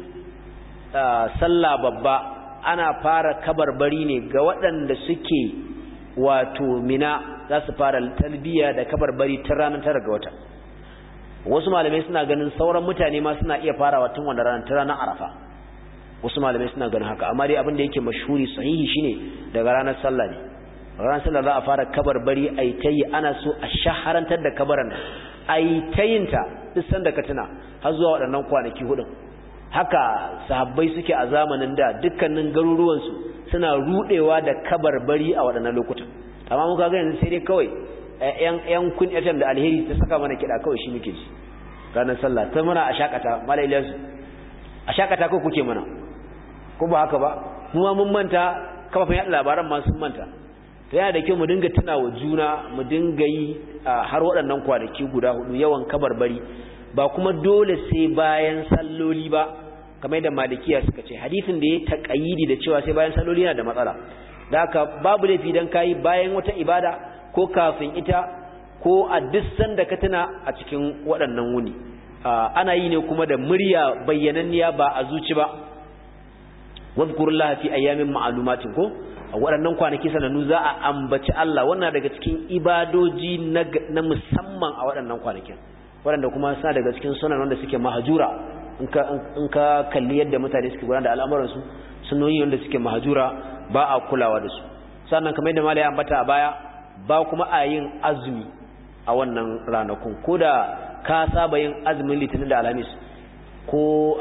sallah babba ana fara kabarbari ne ga waɗanda suke wato Mina, za su fara talbiya da kabarbari ta ranar 9 ga wata. Wasu malamai suna ganin sauran mutane ma suna iya farawa tun wannan ranar ta ranar Arafa. Wasu malamai suna ganin haka, amma dai abin da yake mashhuri sahihi shine daga ranar sallah ne. Ranar sallah za a fara kabarbari ai tayi, ana so a shaharantar da kabaran ai tayinta duk sanda ka tuna har zuwa waɗannan kwanaki hudun. Haka sahabbai suke a zamanin da, dukkanin garuruwan su suna rudewa da kabarbari a waɗannan lokutan. Amma muka ga yanzu sai dai kawai yan kun FM da alheri ta saka mana kida kawai shi muke ji ranar sallah ta muna a shakata malailansu a shakata ko kuke mana ko ba haka ba, mu ma mun manta, kafafan yaɗa labaran ma sun manta. To yana da kyau mu dinga tunawa juna, mu dinga yi har waɗannan kwanaki guda 4 yawan kabarbari, ba kuma dole sai bayan salloli ba kamar yadda malikiya suka ce. Hadisin da ya taƙayyidi da cewa sai bayan salloli yana da matsala, da haka babu laifi dan kai bayan wata ibada ko kafin ita ko a duk sanda ka tuna a cikin waɗannan wuni. Ana yi ne kuma da murya bayyananniya ba a zuci ba. wadhkurullaha fi ayyamin ma'lumatin, ko a waɗannan kwanaki sanannu za a ambaci Allah. Wannan daga cikin ibadoji na musamman a waɗannan kwanakin, waɗanda kuma suna daga cikin sunan wanda suke mahajura. In ka kalli yadda mutane suke gudanar da al'amuransu, sunoyi wanda suke mahajura ba a kulawa da su. Sannan kamar yadda malai ya ambata a baya, ba kuma a yin azumi a wannan ranakun, ko da ka saba yin azumin Litinin da Alhamis ko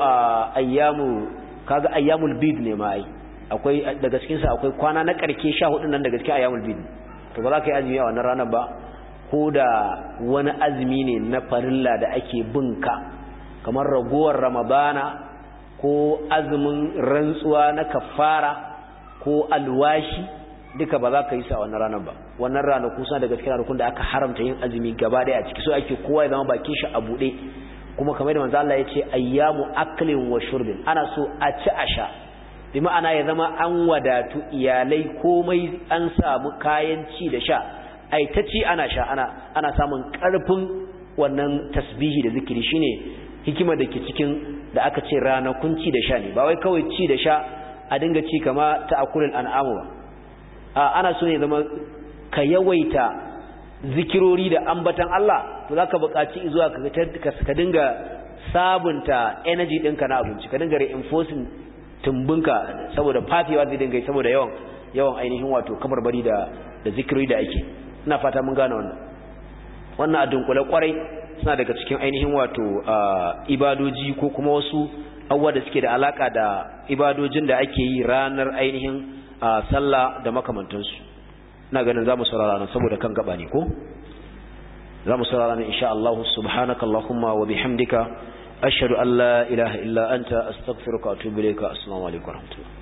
kaga ayyamul bid ne ma ai akwai daga cikin sa akwai kwana na karke 14 nan daga cikin ayyamul bid, to ba za ka yi azumi a wannan ranar ba, ko da wani azumi ne na farilla da ake binka kamar ragowar Ramadana ko azumin rantsuwa na kafara ko alwashi, duka ba za ka yi sa a wannan ranar ba. Wannan ranar kusa daga cikin ranakun da aka haramta yin azumi gaba daya a ciki, so ake kowa ya zama bakin shi a bude. Kuma kamar da manzo Allah ya ce ayyamu aklin wa shurbin, ana so a ci a sha, bi ma'ana ya zama an wadatu iyalai, komai an samu kayan ci da sha, ai ta ci ana sha, ana samun karfin wannan tasbihi da zikiri. Shine hikimar da ke cikin da aka ce ranakun ci da sha ne, ba wai kawai ci da sha a dinga ci kama ta'akulul an'amu ba. Ana so ne zama ka yawaita zikirori da ambatan Allah, to zaka buƙaci zuwa ka dinga sabunta energy ɗinka na abinci, ka dinga reinforcing tumbinka saboda fafewa zai dinga saboda yawan ainihin wato kabarbari da zikirori da ake. Ina fata mun gane wannan a dunkule kwarai suna daga cikin ainihin wato ibadoji ko kuma wasu abubuwa da suke da alaka da ibadojin da ake yi ranar ainihin sallah da makamantansu. ina ganin zamu saurara nan saboda kan gaba ne ko zamu saurara nan insha Allah. Subhanakallahumma wa bihamdika ashhadu an la ilaha illa anta astaghfiruka wa atubu ilayka. Assalamu alaikum wa rahmatullahi.